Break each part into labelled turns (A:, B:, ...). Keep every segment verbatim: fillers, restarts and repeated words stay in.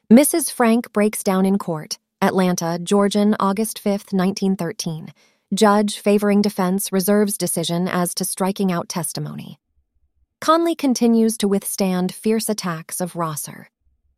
A: Missus Frank breaks down in court. Atlanta, Georgian, August fifth, nineteen thirteen. Judge, favoring defense, reserves decision as to striking out testimony. Conley continues to withstand fierce attacks of Rosser.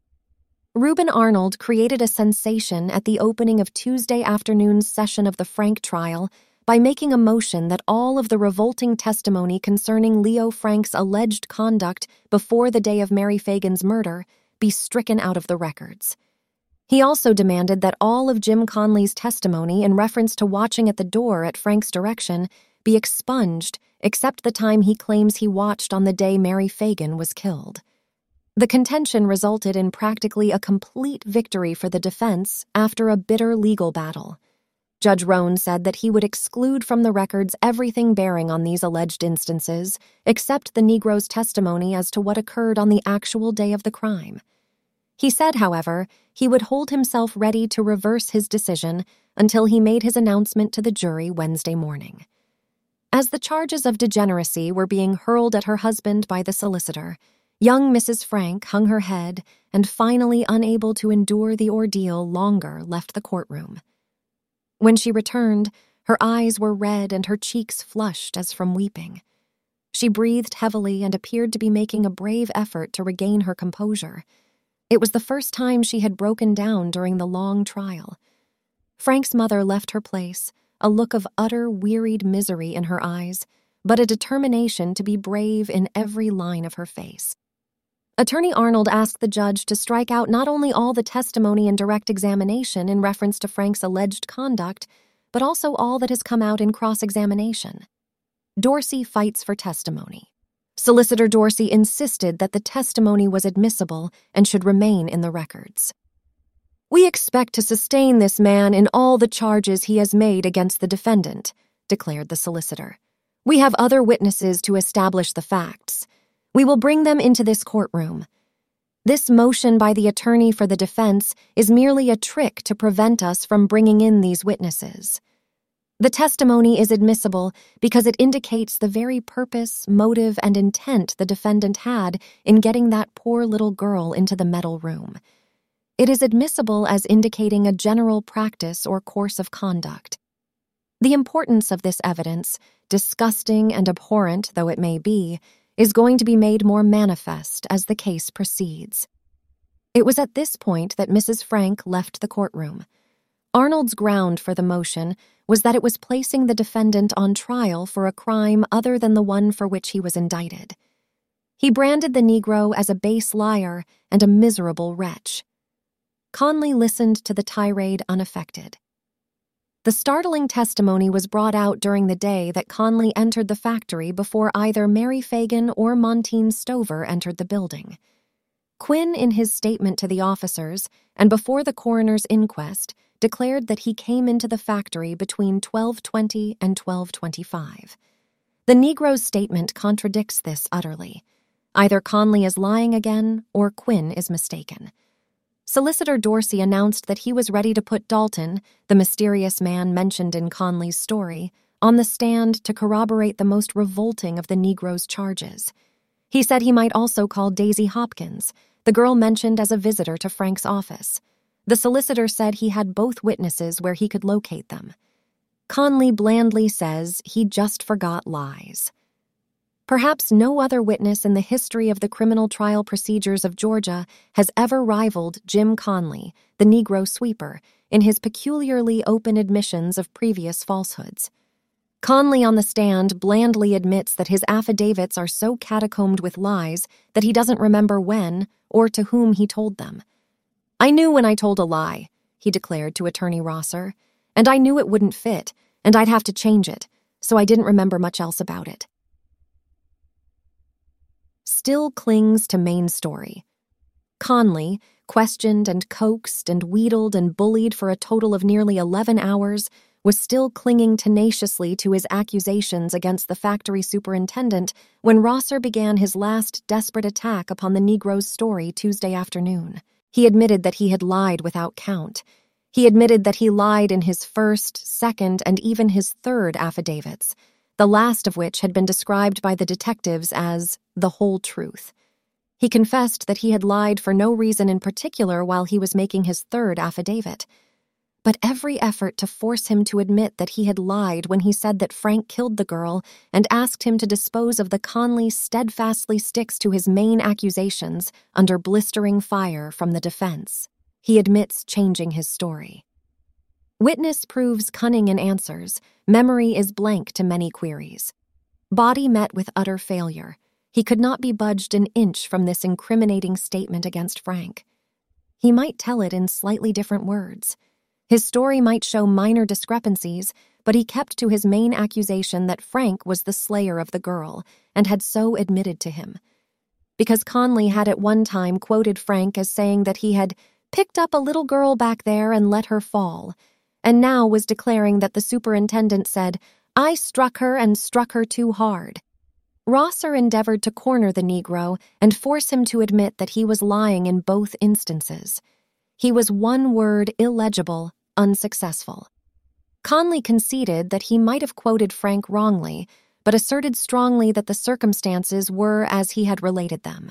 A: Reuben Arnold created a sensation at the opening of Tuesday afternoon's session of the Frank trial by making a motion that all of the revolting testimony concerning Leo Frank's alleged conduct before the day of Mary Fagan's murder be stricken out of the records. He also demanded that all of Jim Conley's testimony in reference to watching at the door at Frank's direction be expunged except the time he claims he watched on the day Mary Fagan was killed. The contention resulted in practically a complete victory for the defense after a bitter legal battle. Judge Rohn said that he would exclude from the records everything bearing on these alleged instances, except the Negro's testimony as to what occurred on the actual day of the crime. He said, however, he would hold himself ready to reverse his decision until he made his announcement to the jury Wednesday morning. As the charges of degeneracy were being hurled at her husband by the solicitor, young Missus Frank hung her head and, finally unable to endure the ordeal longer, left the courtroom. When she returned, her eyes were red and her cheeks flushed as from weeping. She breathed heavily and appeared to be making a brave effort to regain her composure. It was the first time she had broken down during the long trial. Frank's mother left her place, a look of utter, wearied misery in her eyes, but a determination to be brave in every line of her face. Attorney Arnold asked the judge to strike out not only all the testimony in direct examination in reference to Frank's alleged conduct, but also all that has come out in cross-examination. Dorsey fights for testimony. Solicitor Dorsey insisted that the testimony was admissible and should remain in the records. "We expect to sustain this man in all the charges he has made against the defendant," declared the solicitor. "We have other witnesses to establish the facts. We will bring them into this courtroom. This motion by the attorney for the defense is merely a trick to prevent us from bringing in these witnesses. The testimony is admissible because it indicates the very purpose, motive, and intent the defendant had in getting that poor little girl into the metal room. It is admissible as indicating a general practice or course of conduct. The importance of this evidence, disgusting and abhorrent though it may be, is going to be made more manifest as the case proceeds." It was at this point that Missus Frank left the courtroom. Arnold's ground for the motion was that it was placing the defendant on trial for a crime other than the one for which he was indicted. He branded the Negro as a base liar and a miserable wretch. Conley listened to the tirade unaffected. The startling testimony was brought out during the day that Conley entered the factory before either Mary Fagan or Montine Stover entered the building. Quinn, in his statement to the officers and before the coroner's inquest, declared that he came into the factory between twelve twenty and twelve twenty-five. The Negro's statement contradicts this utterly. Either Conley is lying again or Quinn is mistaken. Solicitor Dorsey announced that he was ready to put Dalton, the mysterious man mentioned in Conley's story, on the stand to corroborate the most revolting of the Negro's charges. He said he might also call Daisy Hopkins, the girl mentioned as a visitor to Frank's office. The solicitor said he had both witnesses where he could locate them. Conley blandly says he just forgot lies. Perhaps no other witness in the history of the criminal trial procedures of Georgia has ever rivaled Jim Conley, the Negro sweeper, in his peculiarly open admissions of previous falsehoods. Conley on the stand blandly admits that his affidavits are so catacombed with lies that he doesn't remember when or to whom he told them. "I knew when I told a lie," he declared to Attorney Rosser, "and I knew it wouldn't fit, and I'd have to change it, so I didn't remember much else about it." Still clings to main story. Conley, questioned and coaxed and wheedled and bullied for a total of nearly eleven hours, was still clinging tenaciously to his accusations against the factory superintendent when Rosser began his last desperate attack upon the Negro's story Tuesday afternoon. He admitted that he had lied without count. He admitted that he lied in his first, second, and even his third affidavits, the last of which had been described by the detectives as the whole truth. He confessed that he had lied for no reason in particular while he was making his third affidavit. But every effort to force him to admit that he had lied when he said that Frank killed the girl and asked him to dispose of the Conley steadfastly sticks to his main accusations under blistering fire from the defense. He admits changing his story. Witness proves cunning in answers. Memory is blank to many queries. Body met with utter failure. He could not be budged an inch from this incriminating statement against Frank. He might tell it in slightly different words. His story might show minor discrepancies, but he kept to his main accusation that Frank was the slayer of the girl and had so admitted to him. Because Conley had at one time quoted Frank as saying that he had picked up a little girl back there and let her fall, and now was declaring that the superintendent said, "I struck her and struck her too hard." Rosser endeavored to corner the Negro and force him to admit that he was lying in both instances. He was one word illegible, unsuccessful. Conley conceded that he might have quoted Frank wrongly, but asserted strongly that the circumstances were as he had related them.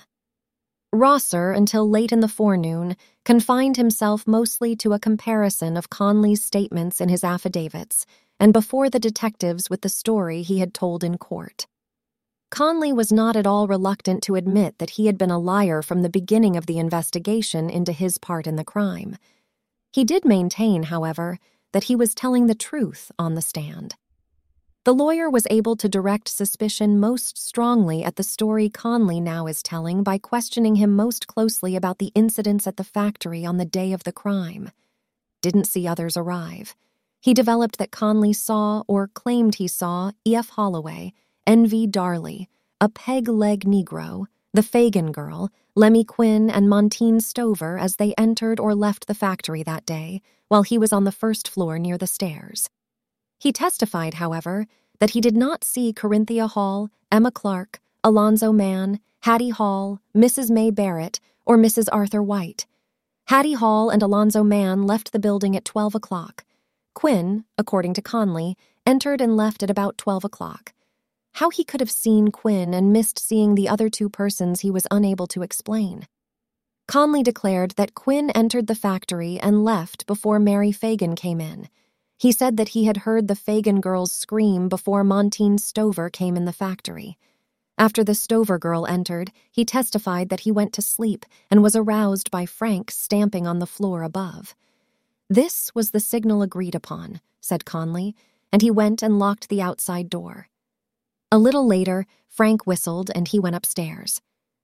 A: Rosser, until late in the forenoon, confined himself mostly to a comparison of Conley's statements in his affidavits and before the detectives with the story he had told in court. Conley was not at all reluctant to admit that he had been a liar from the beginning of the investigation into his part in the crime. He did maintain, however, that he was telling the truth on the stand. The lawyer was able to direct suspicion most strongly at the story Conley now is telling by questioning him most closely about the incidents at the factory on the day of the crime. Didn't see others arrive. He developed that Conley saw, or claimed he saw, E F Holloway, N V Darley, a peg-leg Negro, the Fagan girl, Lemmy Quinn, and Montine Stover as they entered or left the factory that day, while he was on the first floor near the stairs. He testified, however, that he did not see Corinthia Hall, Emma Clark, Alonzo Mann, Hattie Hall, Missus May Barrett, or Missus Arthur White. Hattie Hall and Alonzo Mann left the building at twelve o'clock. Quinn, according to Conley, entered and left at about twelve o'clock. How he could have seen Quinn and missed seeing the other two persons he was unable to explain. Conley declared that Quinn entered the factory and left before Mary Fagan came in. He said that he had heard the Fagan girls scream before Montine Stover came in the factory. After the Stover girl entered, he testified that he went to sleep and was aroused by Frank stamping on the floor above. This was the signal agreed upon, said Conley, and he went and locked the outside door. A little later, Frank whistled and he went upstairs.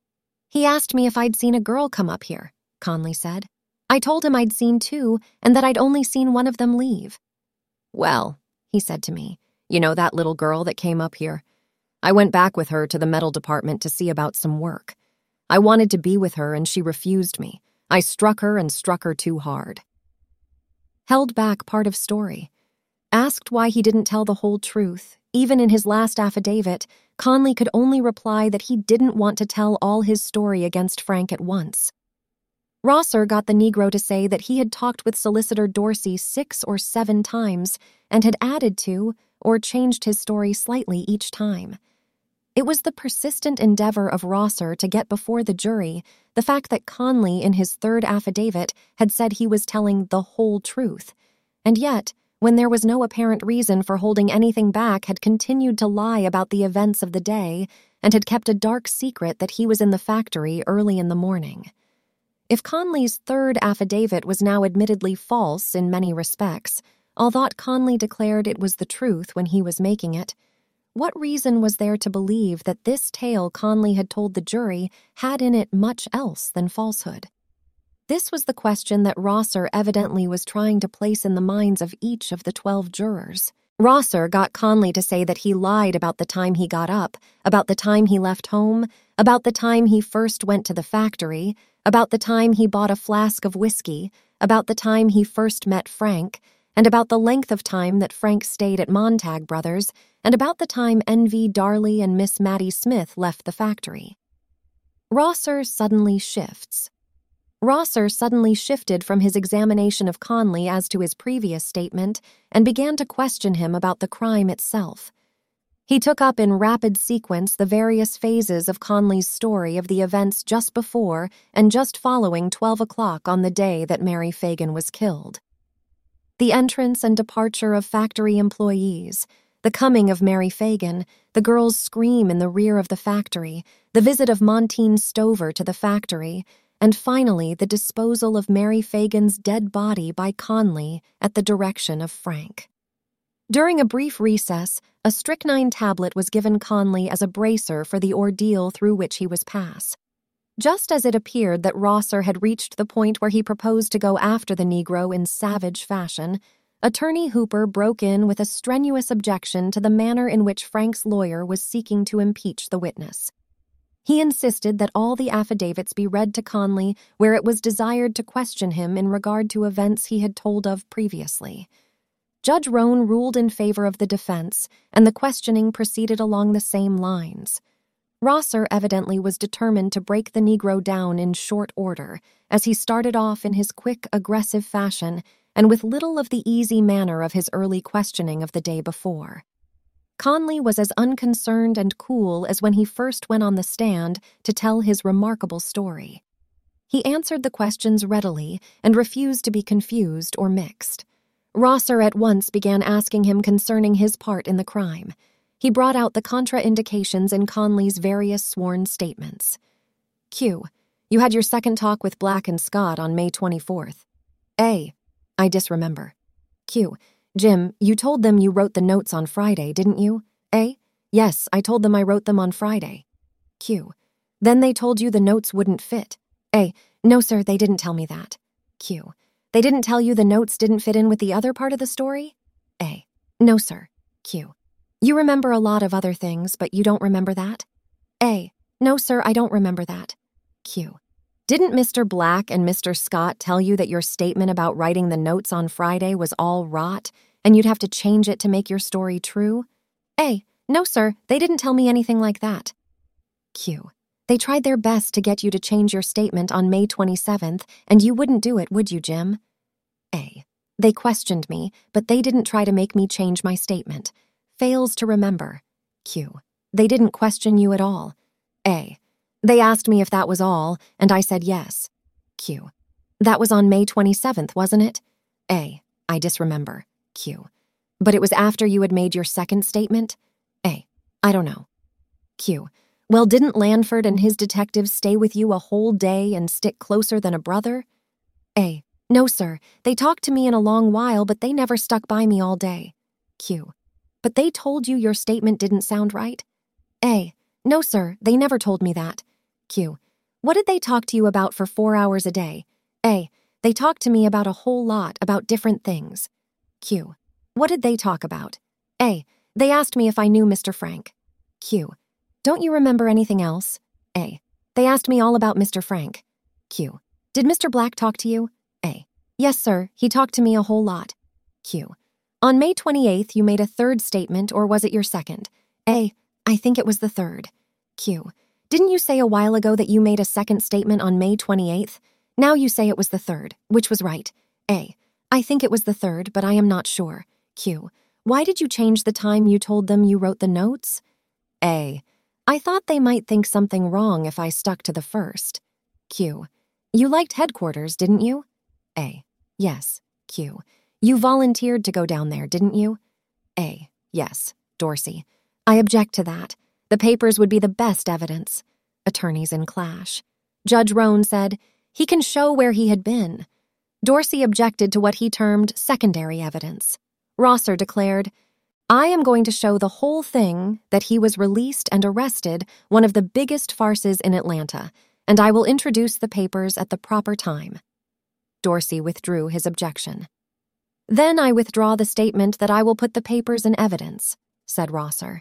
A: "He asked me if I'd seen a girl come up here," Conley said. "I told him I'd seen two and that I'd only seen one of them leave." "Well," he said to me, "you know that little girl that came up here? I went back with her to the metal department to see about some work. I wanted to be with her and she refused me. I struck her and struck her too hard." Held back part of story. Asked why he didn't tell the whole truth, even in his last affidavit, Conley could only reply that he didn't want to tell all his story against Frank at once. Rosser got the Negro to say that he had talked with Solicitor Dorsey six or seven times and had added to or changed his story slightly each time. It was the persistent endeavor of Rosser to get before the jury the fact that Conley, in his third affidavit, had said he was telling the whole truth, and yet, when there was no apparent reason for holding anything back, had continued to lie about the events of the day and had kept a dark secret that he was in the factory early in the morning. If Conley's third affidavit was now admittedly false in many respects, although Conley declared it was the truth when he was making it, what reason was there to believe that this tale Conley had told the jury had in it much else than falsehood? This was the question that Rosser evidently was trying to place in the minds of each of the twelve jurors. Rosser got Conley to say that he lied about the time he got up, about the time he left home, about the time he first went to the factory, about the time he bought a flask of whiskey, about the time he first met Frank, and about the length of time that Frank stayed at Montag Brothers, and about the time N V Darley and Miss Mattie Smith left the factory. Rosser suddenly shifts. Rosser suddenly shifted from his examination of Conley as to his previous statement and began to question him about the crime itself. He took up in rapid sequence the various phases of Conley's story of the events just before and just following twelve o'clock on the day that Mary Fagan was killed. The entrance and departure of factory employees, the coming of Mary Fagan, the girl's scream in the rear of the factory, the visit of Montine Stover to the factory, and finally the disposal of Mary Fagan's dead body by Conley at the direction of Frank. During a brief recess, a strychnine tablet was given Conley as a bracer for the ordeal through which he was pass. Just as it appeared that Rosser had reached the point where he proposed to go after the Negro in savage fashion, Attorney Hooper broke in with a strenuous objection to the manner in which Frank's lawyer was seeking to impeach the witness. He insisted that all the affidavits be read to Conley where it was desired to question him in regard to events he had told of previously. Judge Roan ruled in favor of the defense, and the questioning proceeded along the same lines. Rosser evidently was determined to break the Negro down in short order, as he started off in his quick, aggressive fashion and with little of the easy manner of his early questioning of the day before. Conley was as unconcerned and cool as when he first went on the stand to tell his remarkable story. He answered the questions readily and refused to be confused or mixed. Rosser at once began asking him concerning his part in the crime. He brought out the contraindications in Conley's various sworn statements. Q. You had your second talk with Black and Scott on May twenty-fourth. A. I disremember. Q. Jim, you told them you wrote the notes on Friday, didn't you? A. Yes, I told them I wrote them on Friday. Q. Then they told you the notes wouldn't fit. A. No, sir, they didn't tell me that. Q. They didn't tell you the notes didn't fit in with the other part of the story? A. No, sir. Q. You remember a lot of other things, but you don't remember that? A. No, sir, I don't remember that. Q. Didn't Mister Black and Mister Scott tell you that your statement about writing the notes on Friday was all rot, and you'd have to change it to make your story true? A. No, sir, they didn't tell me anything like that. Q. They tried their best to get you to change your statement on May twenty-seventh, and you wouldn't do it, would you, Jim? A. They questioned me, but they didn't try to make me change my statement. Fails to remember. Q. They didn't question you at all. A. They asked me if that was all, and I said yes. Q. That was on May twenty-seventh, wasn't it? A. I disremember. Q. But it was after you had made your second statement? A. I don't know. Q. Well, didn't Lanford and his detectives stay with you a whole day and stick closer than a brother? A. No, sir. They talked to me in a long while, but they never stuck by me all day. Q. But they told you your statement didn't sound right? A. No, sir. They never told me that. Q. What did they talk to you about for four hours a day? A. They talked to me about a whole lot, about different things. Q. What did they talk about? A. They asked me if I knew Mister Frank. Q. Don't you remember anything else? A. They asked me all about Mister Frank. Q. Did Mister Black talk to you? A. Yes, sir. He talked to me a whole lot. Q. On May twenty-eighth, you made a third statement, or was it your second? A. I think it was the third. Q. Didn't you say a while ago that you made a second statement on May twenty-eighth? Now you say it was the third. Which was right? A. I think it was the third, but I am not sure. Q. Why did you change the time you told them you wrote the notes? A. I thought they might think something wrong if I stuck to the first. Q. You liked headquarters, didn't you? A. Yes. Q. You volunteered to go down there, didn't you? A. Yes. Dorsey. I object to that. The papers would be the best evidence. Attorneys in clash. Judge Roan said, he can show where he had been. Dorsey objected to what he termed secondary evidence. Rosser declared, I am going to show the whole thing that he was released and arrested, one of the biggest farces in Atlanta, and I will introduce the papers at the proper time. Dorsey withdrew his objection. Then I withdraw the statement that I will put the papers in evidence, said Rosser.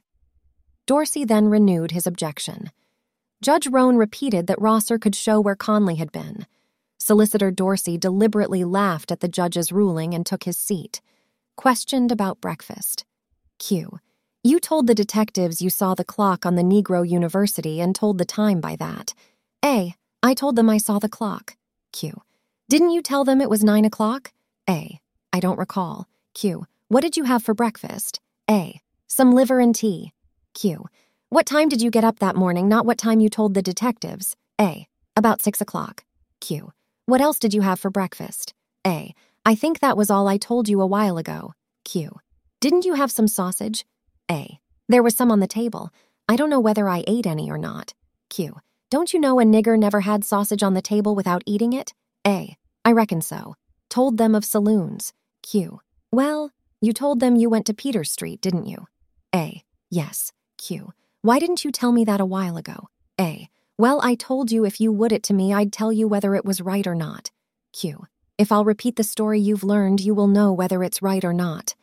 A: Dorsey then renewed his objection. Judge Roan repeated that Rosser could show where Conley had been. Solicitor Dorsey deliberately laughed at the judge's ruling and took his seat. Questioned about breakfast. Q. You told the detectives you saw the clock on the Negro University and told the time by that. A. I told them I saw the clock. Q. Didn't you tell them it was nine o'clock? A. I don't recall. Q. What did you have for breakfast? A. Some liver and tea. Q. What time did you get up that morning, not what time you told the detectives? A. About six o'clock. Q. What else did you have for breakfast? A. I think that was all I told you a while ago. Q. Didn't you have some sausage? A. There was some on the table. I don't know whether I ate any or not. Q. Don't you know a nigger never had sausage on the table without eating it? A. I reckon so. Told them of saloons. Q. Well, you told them you went to Peter Street, didn't you? A. Yes. Q. Why didn't you tell me that a while ago? A. Well, I told you if you would it to me, I'd tell you whether it was right or not. Q. If I'll repeat the story you've learned, you will know whether it's right or not.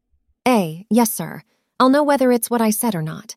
A: A. Yes, sir. I'll know whether it's what I said or not.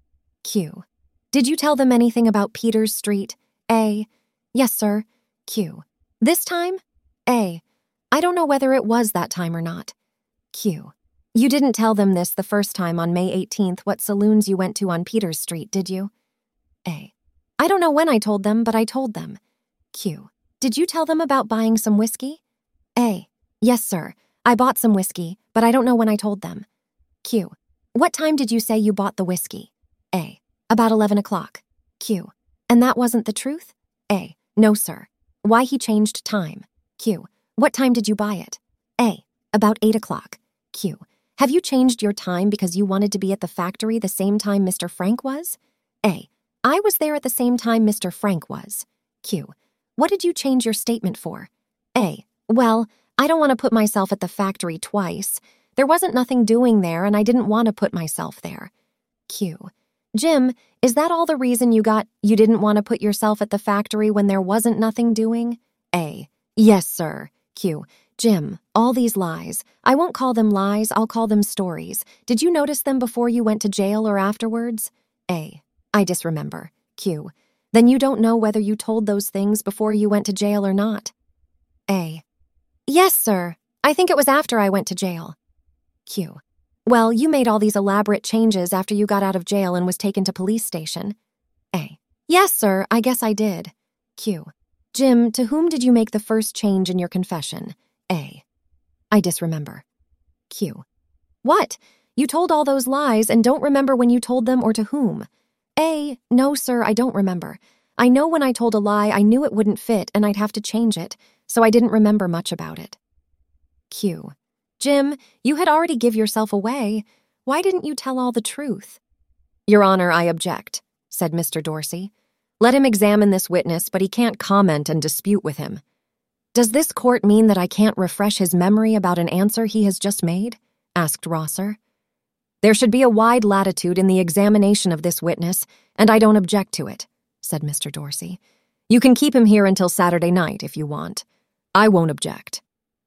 A: Q. Did you tell them anything about Peters Street? A. Yes, sir. Q. This time? A. I don't know whether it was that time or not. Q. You didn't tell them this the first time on May eighteenth what saloons you went to on Peters Street, did you? A. I don't know when I told them, but I told them. Q. Did you tell them about buying some whiskey? A. Yes, sir. I bought some whiskey, but I don't know when I told them. Q. What time did you say you bought the whiskey? A. About eleven o'clock. Q. And that wasn't the truth? A. No, sir. Why he changed time? Q. What time did you buy it? A. About eight o'clock. Q. Have you changed your time because you wanted to be at the factory the same time Mister Frank was? A. I was there at the same time Mister Frank was. Q. What did you change your statement for? A. Well, I don't want to put myself at the factory twice. There wasn't nothing doing there, and I didn't want to put myself there. Q. Jim, is that all the reason you got you didn't want to put yourself at the factory when there wasn't nothing doing? A. Yes, sir. Q. Jim, all these lies. I won't call them lies, I'll call them stories. Did you notice them before you went to jail or afterwards? A. I disremember. Q. Then you don't know whether you told those things before you went to jail or not? A. Yes, sir. I think it was after I went to jail. Q. Well, you made all these elaborate changes after you got out of jail and was taken to police station. A. Yes, sir, I guess I did. Q. Jim, to whom did you make the first change in your confession? A. I disremember. Q. What? You told all those lies and don't remember when you told them or to whom? A. No, sir, I don't remember. I know when I told a lie, I knew it wouldn't fit and I'd have to change it, so I didn't remember much about it. Q. Jim, you had already give yourself away. Why didn't you tell all the truth? Your Honor, I object, said Mister Dorsey. Let him examine this witness, but he can't comment and dispute with him. Does this court mean that I can't refresh his memory about an answer he has just made? Asked Rosser. There should be a wide latitude in the examination of this witness, and I don't object to it, said Mister Dorsey. You can keep him here until Saturday night if you want. I won't object.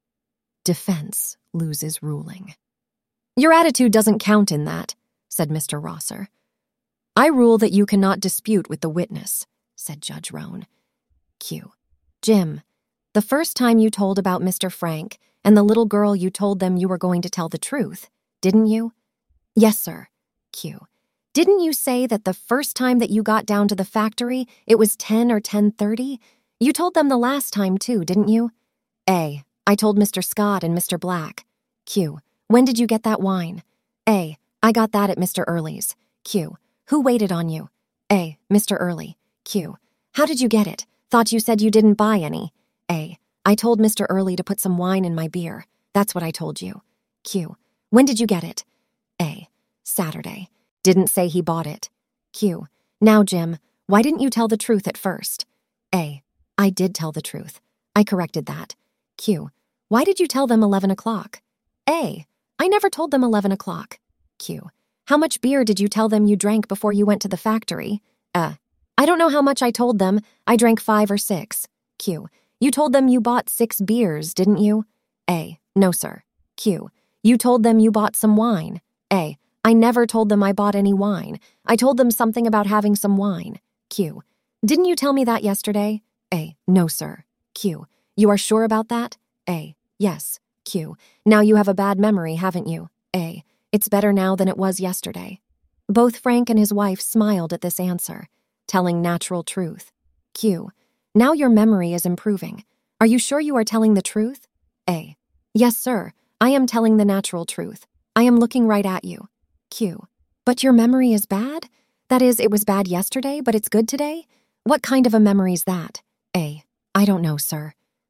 A: Defense loses ruling. Your attitude doesn't count in that, said Mister Rosser. I rule that you cannot dispute with the witness, said Judge Roan. Q. Jim, the first time you told about Mister Frank and the little girl, you told them you were going to tell the truth, didn't you? Yes, sir. Q. Didn't you say that the first time that you got down to the factory, it was ten or ten thirty? You told them the last time, too, didn't you? A. I told Mister Scott and Mister Black. Q. When did you get that wine? A. I got that at Mister Early's. Q. Who waited on you? A. Mister Early. Q. How did you get it? Thought you said you didn't buy any. A. I told Mister Early to put some wine in my beer. That's what I told you. Q. When did you get it? A. Saturday. Didn't say he bought it. Q. Now, Jim, why didn't you tell the truth at first? A. I did tell the truth. I corrected that. Q. Why did you tell them eleven o'clock? A. I never told them eleven o'clock. Q. How much beer did you tell them you drank before you went to the factory? A. I don't know how much I told them. I drank five or six. Q. You told them you bought six beers, didn't you? A. No, sir. Q. You told them you bought some wine. A. I never told them I bought any wine. I told them something about having some wine. Q. Didn't you tell me that yesterday? A. No, sir. Q. You are sure about that? A. Yes. Q. Now you have a bad memory, haven't you? A. It's better now than it was yesterday. Both Frank and his wife smiled at this answer, telling natural truth. Q. Now your memory is improving. Are you sure you are telling the truth? A. Yes, sir. I am telling the natural truth. I am looking right at you. Q. But your memory is bad? That is, it was bad yesterday, but it's good today? What kind of a memory's that? A. I don't know, sir.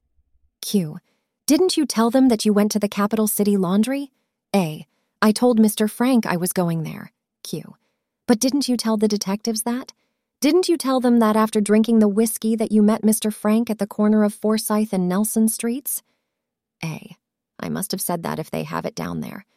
A: Q. Didn't you tell them that you went to the Capital City Laundry? A. I told Mister Frank I was going there. Q. But didn't you tell the detectives that? Didn't you tell them that after drinking the whiskey that you met Mister Frank at the corner of Forsyth and Nelson Streets? A. I must have said that if they have it down there.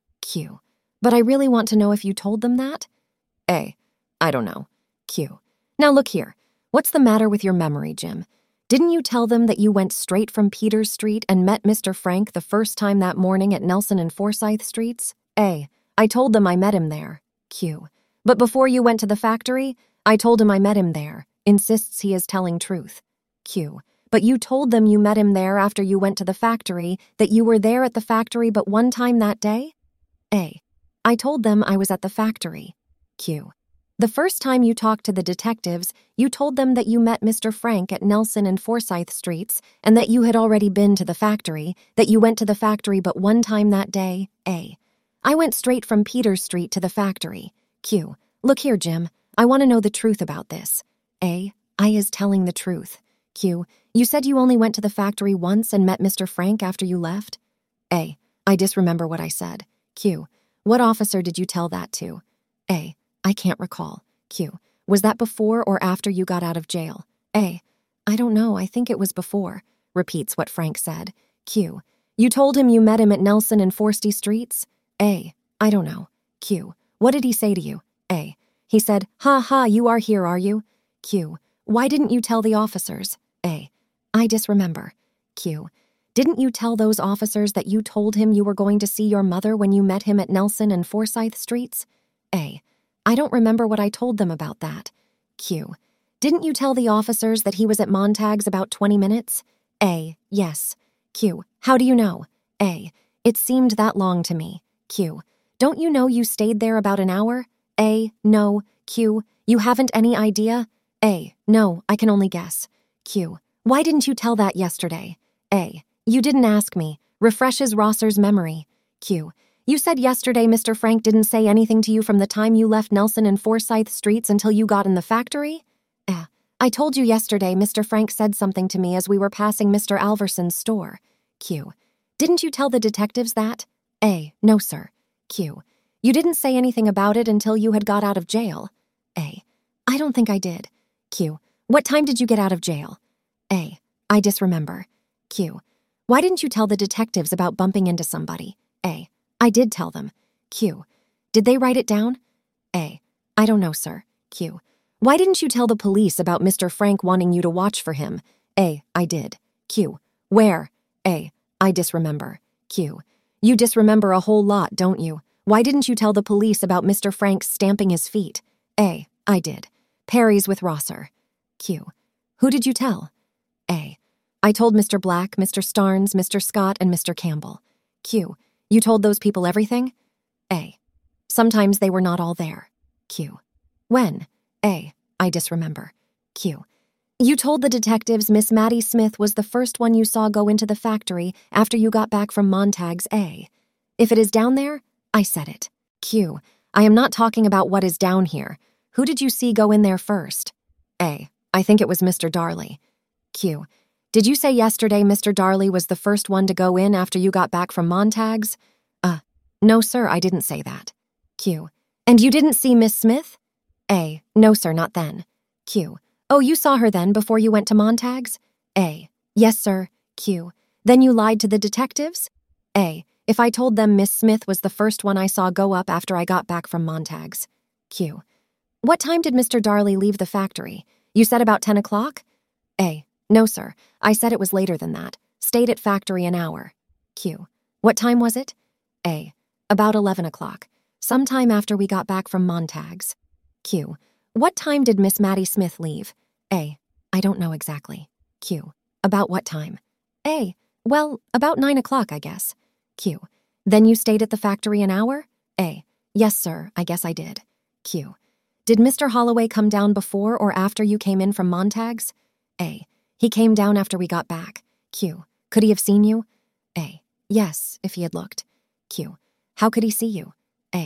A: Q. But I really want to know if you told them that? A. I don't know. Q. Now look here. What's the matter with your memory, Jim? Didn't you tell them that you went straight from Peters Street and met Mister Frank the first time that morning at Nelson and Forsyth Streets? A. I told them I met him there. Q. But before you went to the factory, I told him I met him there. Insists he is telling truth. Q. But you told them you met him there after you went to the factory, that you were there at the factory but one time that day? A. I told them I was at the factory. Q. The first time you talked to the detectives, you told them that you met Mister Frank at Nelson and Forsyth Streets and that you had already been to the factory, that you went to the factory but one time that day. A. I went straight from Peters Street to the factory. Q. Look here, Jim. I want to know the truth about this. A. I is telling the truth. Q. You said you only went to the factory once and met Mister Frank after you left? A. I disremember what I said. Q. What officer did you tell that to? A. I can't recall. Q. Was that before or after you got out of jail? A. I don't know. I think it was before. Repeats what Frank said. Q. You told him you met him at Nelson and Forsyth Streets? A. I don't know. Q. What did he say to you? A. He said, ha ha, you are here, are you? Q. Why didn't you tell the officers? A. I disremember. Q. Didn't you tell those officers that you told him you were going to see your mother when you met him at Nelson and Forsyth Streets? A. I don't remember what I told them about that. Q. Didn't you tell the officers that he was at Montag's about twenty minutes? A. Yes. Q. How do you know? A. It seemed that long to me. Q. Don't you know you stayed there about an hour? A. No. Q. You haven't any idea? A. No, I can only guess. Q. Why didn't you tell that yesterday? A. You didn't ask me. Refreshes Rosser's memory. Q. You said yesterday Mister Frank didn't say anything to you from the time you left Nelson and Forsyth Streets until you got in the factory? A. I told you yesterday Mister Frank said something to me as we were passing Mister Alverson's store. Q. Didn't you tell the detectives that? A. No, sir. Q. You didn't say anything about it until you had got out of jail? A. I don't think I did. Q. What time did you get out of jail? A. I disremember. Q. Why didn't you tell the detectives about bumping into somebody? A. I did tell them. Q. Did they write it down? A. I don't know, sir. Q. Why didn't you tell the police about Mister Frank wanting you to watch for him? A. I did. Q. Where? A. I disremember. Q. You disremember a whole lot, don't you? Why didn't you tell the police about Mister Frank stamping his feet? A. I did. Perry's with Rosser. Q. Who did you tell? A. I told Mister Black, Mister Starnes, Mister Scott, and Mister Campbell. Q. You told those people everything? A. Sometimes they were not all there. Q. When? A. I disremember. Q. You told the detectives Miss Maddie Smith was the first one you saw go into the factory after you got back from Montag's. A. If it is down there, I said it. Q. I am not talking about what is down here. Who did you see go in there first? A. I think it was Mister Darley. Q. Did you say yesterday Mister Darley was the first one to go in after you got back from Montag's? Uh, no, sir, I didn't say that. Q. And you didn't see Miss Smith? A. No, sir, not then. Q. Oh, you saw her then before you went to Montag's? A. Yes, sir. Q. Then you lied to the detectives? A. If I told them Miss Smith was the first one I saw go up after I got back from Montag's. Q. What time did Mister Darley leave the factory? You said about ten o'clock? A. No, sir. I said it was later than that. Stayed at factory an hour. Q. What time was it? A. About eleven o'clock. Sometime after we got back from Montag's. Q. What time did Miss Maddie Smith leave? A. I don't know exactly. Q. About what time? A. Well, about nine o'clock, I guess. Q. Then you stayed at the factory an hour? A. Yes, sir, I guess I did. Q. Did Mister Holloway come down before or after you came in from Montag's? A. He came down after we got back. Q. Could he have seen you? A. Yes, if he had looked. Q. How could he see you? A.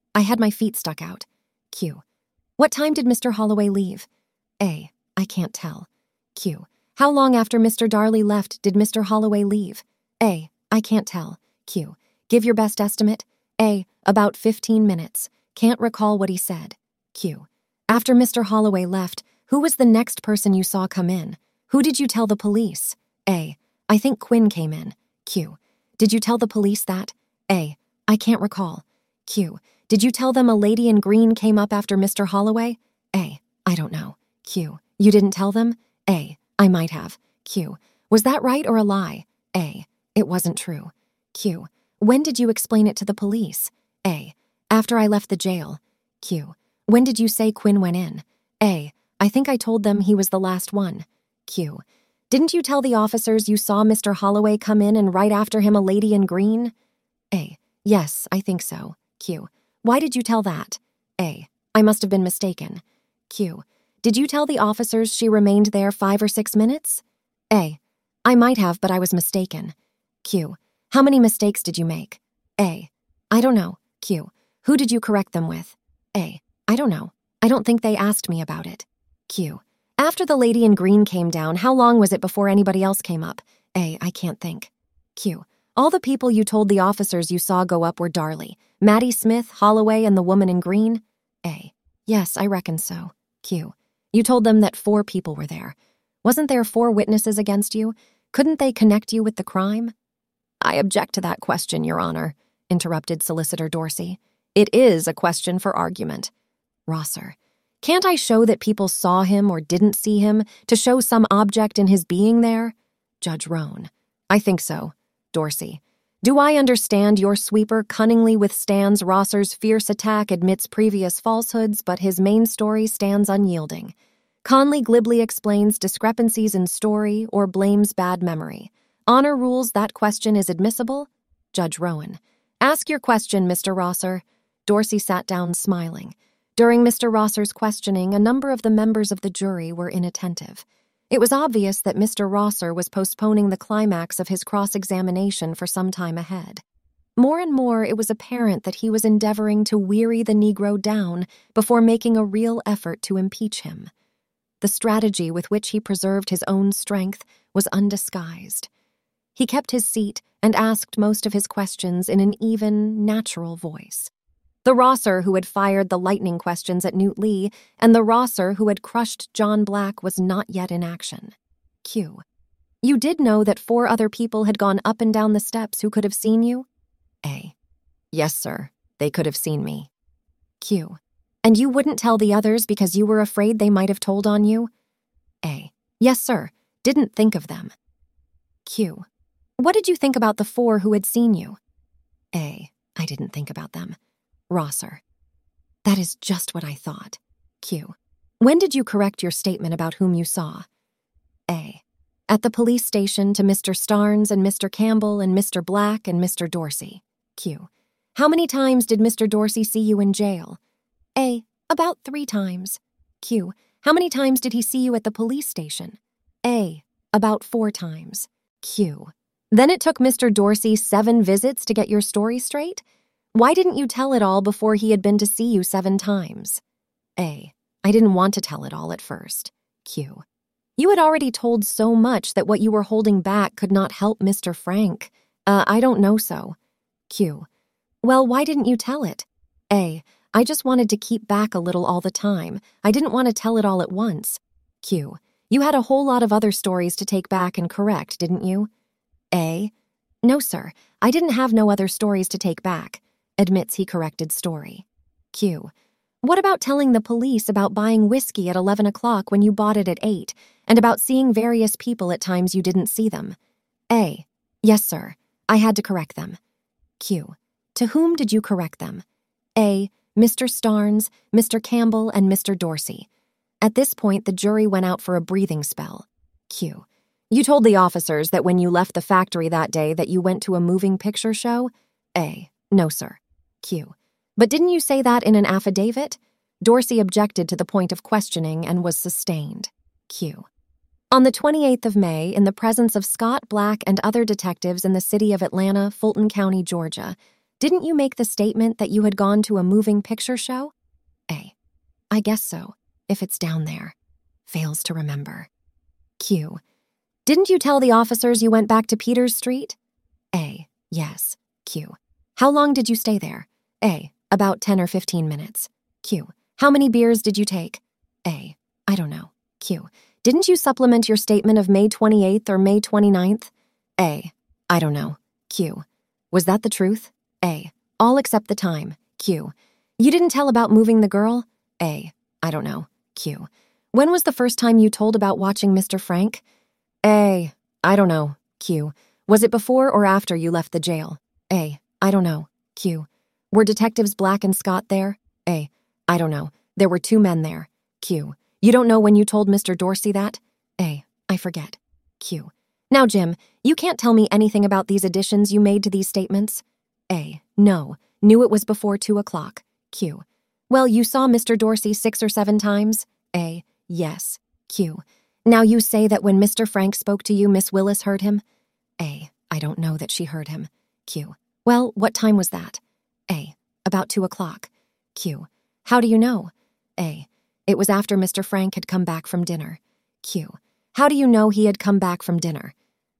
A: I had my feet stuck out. Q. What time did Mister Holloway leave? A. I can't tell. Q. How long after Mister Darley left did Mister Holloway leave? A. I can't tell. Q. Give your best estimate. A. About fifteen minutes. Can't recall what he said. Q. After Mister Holloway left, who was the next person you saw come in? Who did you tell the police? A. I think Quinn came in. Q. Did you tell the police that? A. I can't recall. Q. Did you tell them a lady in green came up after Mister Holloway? A. I don't know. Q. You didn't tell them? A. I might have. Q. Was that right or a lie? A. It wasn't true. Q. When did you explain it to the police? A. After I left the jail. Q. When did you say Quinn went in? A. I think I told them he was the last one. Q. Didn't you tell the officers you saw Mister Holloway come in and right after him a lady in green? A. Yes, I think so. Q. Why did you tell that? A. I must have been mistaken. Q. Did you tell the officers she remained there five or six minutes? A. I might have, but I was mistaken. Q. How many mistakes did you make? A. I don't know. Q. Who did you correct them with? A. I don't know. I don't think they asked me about it. Q. After the lady in green came down, how long was it before anybody else came up? A. I can't think. Q. All the people you told the officers you saw go up were Darley, Maddie Smith, Holloway, and the woman in green? A. Yes, I reckon so. Q. You told them that four people were there. Wasn't there four witnesses against you? Couldn't they connect you with the crime? I object to that question, Your Honor, interrupted Solicitor Dorsey. It is a question for argument. Rosser. Can't I show that people saw him or didn't see him to show some object in his being there? Judge Roan. I think so. Dorsey. Do I understand your sweeper cunningly withstands Rosser's fierce attack, admits previous falsehoods, but his main story stands unyielding? Conley glibly explains discrepancies in story or blames bad memory. Honor rules that question is admissible? Judge Rowan. Ask your question, Mister Rosser. Dorsey sat down smiling. During Mister Rosser's questioning, a number of the members of the jury were inattentive. It was obvious that Mister Rosser was postponing the climax of his cross-examination for some time ahead. More and more, it was apparent that he was endeavoring to weary the Negro down before making a real effort to impeach him. The strategy with which he preserved his own strength was undisguised. He kept his seat and asked most of his questions in an even, natural voice. The Rosser who had fired the lightning questions at Newt Lee and the Rosser who had crushed John Black was not yet in action. Q. You did know that four other people had gone up and down the steps who could have seen you? A. Yes, sir. They could have seen me. Q. And you wouldn't tell the others because you were afraid they might have told on you? A. Yes, sir. Didn't think of them. Q. What did you think about the four who had seen you? A. I didn't think about them. Rosser. That is just what I thought. Q. When did you correct your statement about whom you saw? A. At the police station to Mister Starnes and Mister Campbell and Mister Black and Mister Dorsey. Q. How many times did Mister Dorsey see you in jail? A. About three times. Q. How many times did he see you at the police station? A. About four times. Q. Then it took Mister Dorsey seven visits to get your story straight? Why didn't you tell it all before he had been to see you seven times? A. I didn't want to tell it all at first. Q. You had already told so much that what you were holding back could not help Mister Frank. Uh, I don't know so. Q. Well, why didn't you tell it? A. I just wanted to keep back a little all the time. I didn't want to tell it all at once. Q. You had a whole lot of other stories to take back and correct, didn't you? A. No, sir. I didn't have no other stories to take back. Admits he corrected story. Q. What about telling the police about buying whiskey at eleven o'clock when you bought it at eight, and about seeing various people at times you didn't see them? A. Yes, sir. I had to correct them. Q. To whom did you correct them? A. Mister Starnes, Mister Campbell, and Mister Dorsey. At this point, the jury went out for a breathing spell. Q. You told the officers that when you left the factory that day that you went to a moving picture show? A. No, sir. Q. But didn't you say that in an affidavit? Dorsey objected to the point of questioning and was sustained. Q. On the twenty-eighth of May, in the presence of Scott Black and other detectives in the city of Atlanta, Fulton County, Georgia, Didn't you make the statement that you had gone to a moving picture show? A. I guess so, if it's down there. Fails to remember. Q. Didn't you tell the officers you went back to Peters Street? A. Yes. Q. How long did you stay there? A. About ten or fifteen minutes. Q. How many beers did you take? A. I don't know. Q. Didn't you supplement your statement of May twenty-eighth or May twenty-ninth? A. I don't know. Q. Was that the truth? A. All except the time. Q. You didn't tell about moving the girl? A. I don't know. Q. When was the first time you told about watching Mister Frank? A. I don't know. Q. Was it before or after you left the jail? A. I don't know. Q. Were Detectives Black and Scott there? A. I don't know. There were two men there. Q. You don't know when you told Mister Dorsey that? A. I forget. Q. Now, Jim, you can't tell me anything about these additions you made to these statements? A. No. Knew it was before two o'clock. Q. Well, you saw Mister Dorsey six or seven times? A. Yes. Q. Now you say that when Mister Frank spoke to you, Miss Willis heard him? A. I don't know that she heard him. Q. Well, what time was that? A. About two o'clock. Q. How do you know? A. It was after Mister Frank had come back from dinner. Q. How do you know he had come back from dinner?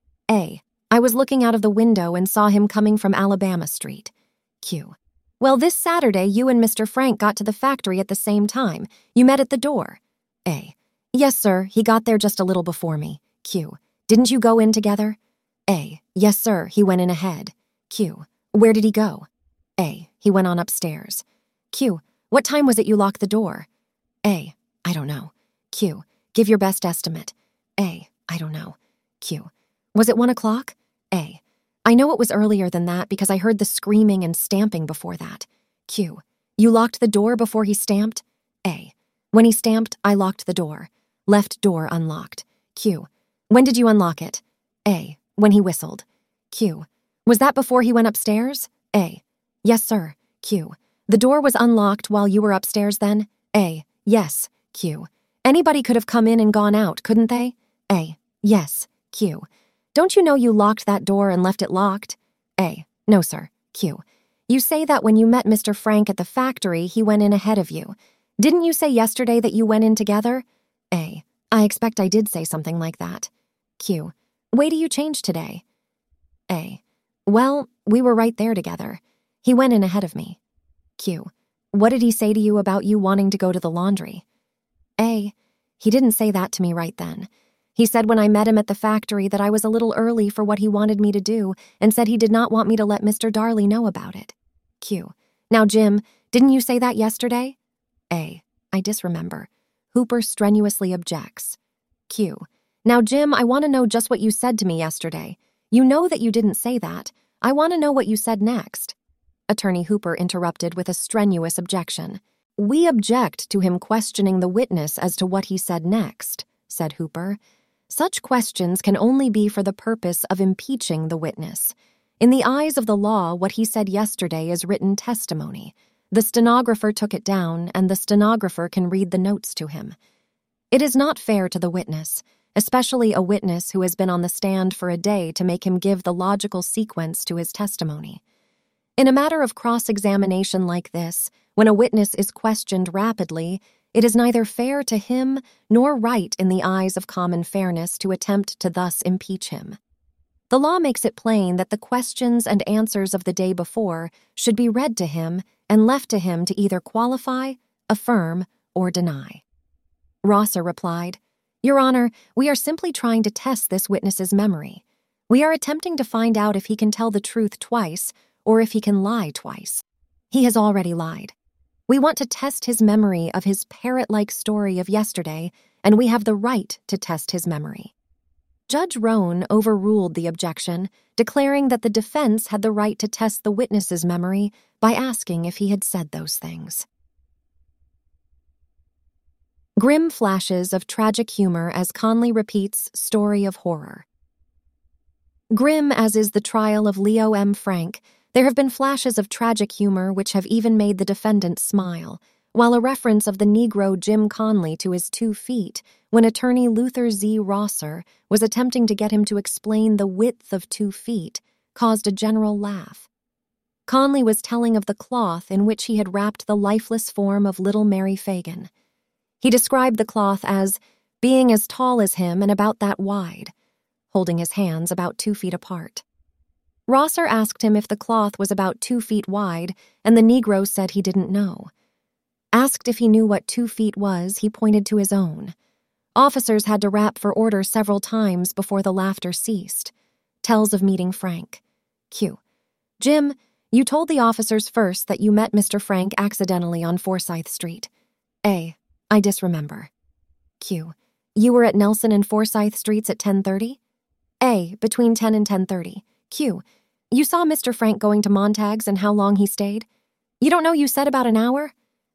A: A. I was looking out of the window and saw him coming from Alabama Street. Q. Well, this Saturday, you and Mister Frank got to the factory at the same time. You met at the door. A. Yes, sir. He got there just a little before me. Q. Didn't you go in together? A. Yes, sir. He went in ahead. Q. Where did he go? A. He went on upstairs. Q. What time was it you locked the door? A. I don't know. Q. Give your best estimate. A. I don't know. Q. Was it one o'clock? A. I know it was earlier than that because I heard the screaming and stamping before that. Q. You locked the door before he stamped? A. When he stamped, I locked the door. Left door unlocked. Q. When did you unlock it? A. When he whistled. Q. Was that before he went upstairs? A. Yes, sir. Q. The door was unlocked while you were upstairs then? A. Yes. Q. Anybody could have come in and gone out, couldn't they? A. Yes. Q. Don't you know you locked that door and left it locked? A. No, sir. Q. You say that when you met Mister Frank at the factory, he went in ahead of you. Didn't you say yesterday that you went in together? A. I expect I did say something like that. Q. Way do you change today? A. Well, we were right there together. He went in ahead of me. Q. What did he say to you about you wanting to go to the laundry? A. He didn't say that to me right then. He said when I met him at the factory that I was a little early for what he wanted me to do and said he did not want me to let Mister Darley know about it. Q. Now, Jim, didn't you say that yesterday? A. I disremember. Hooper strenuously objects. Q. Now, Jim, I want to know just what you said to me yesterday. You know that you didn't say that. I want to know what you said next. Attorney Hooper interrupted with a strenuous objection. We object to him questioning the witness as to what he said next, said Hooper. Such questions can only be for the purpose of impeaching the witness. In the eyes of the law, what he said yesterday is written testimony. The stenographer took it down, and the stenographer can read the notes to him. It is not fair to the witness, especially a witness who has been on the stand for a day, to make him give the logical sequence to his testimony. In a matter of cross-examination like this, when a witness is questioned rapidly, it is neither fair to him nor right in the eyes of common fairness to attempt to thus impeach him. The law makes it plain that the questions and answers of the day before should be read to him and left to him to either qualify, affirm, or deny. Rosser replied, Your Honor, we are simply trying to test this witness's memory. We are attempting to find out if he can tell the truth twice or if he can lie twice. He has already lied. We want to test his memory of his parrot-like story of yesterday, and we have the right to test his memory. Judge Roan overruled the objection, declaring that the defense had the right to test the witness's memory by asking if he had said those things. Grim flashes of tragic humor as Conley repeats story of horror. Grim as is the trial of Leo M. Frank, there have been flashes of tragic humor which have even made the defendant smile, while a reference of the Negro Jim Conley to his two feet when attorney Luther Z. Rosser was attempting to get him to explain the width of two feet caused a general laugh. Conley was telling of the cloth in which he had wrapped the lifeless form of little Mary Fagan. He described the cloth as being as tall as him and about that wide, holding his hands about two feet apart. Rosser asked him if the cloth was about two feet wide, and the Negro said he didn't know. Asked if he knew what two feet was, he pointed to his own. Officers had to rap for order several times before the laughter ceased. Tells of meeting Frank. Q. Jim, you told the officers first that you met Mister Frank accidentally on Forsyth Street. A. I disremember. Q. You were at Nelson and Forsyth Streets at ten thirty? A. Between ten and ten thirty. Q. You saw Mister Frank going to Montag's and how long he stayed? You don't know you said about an hour?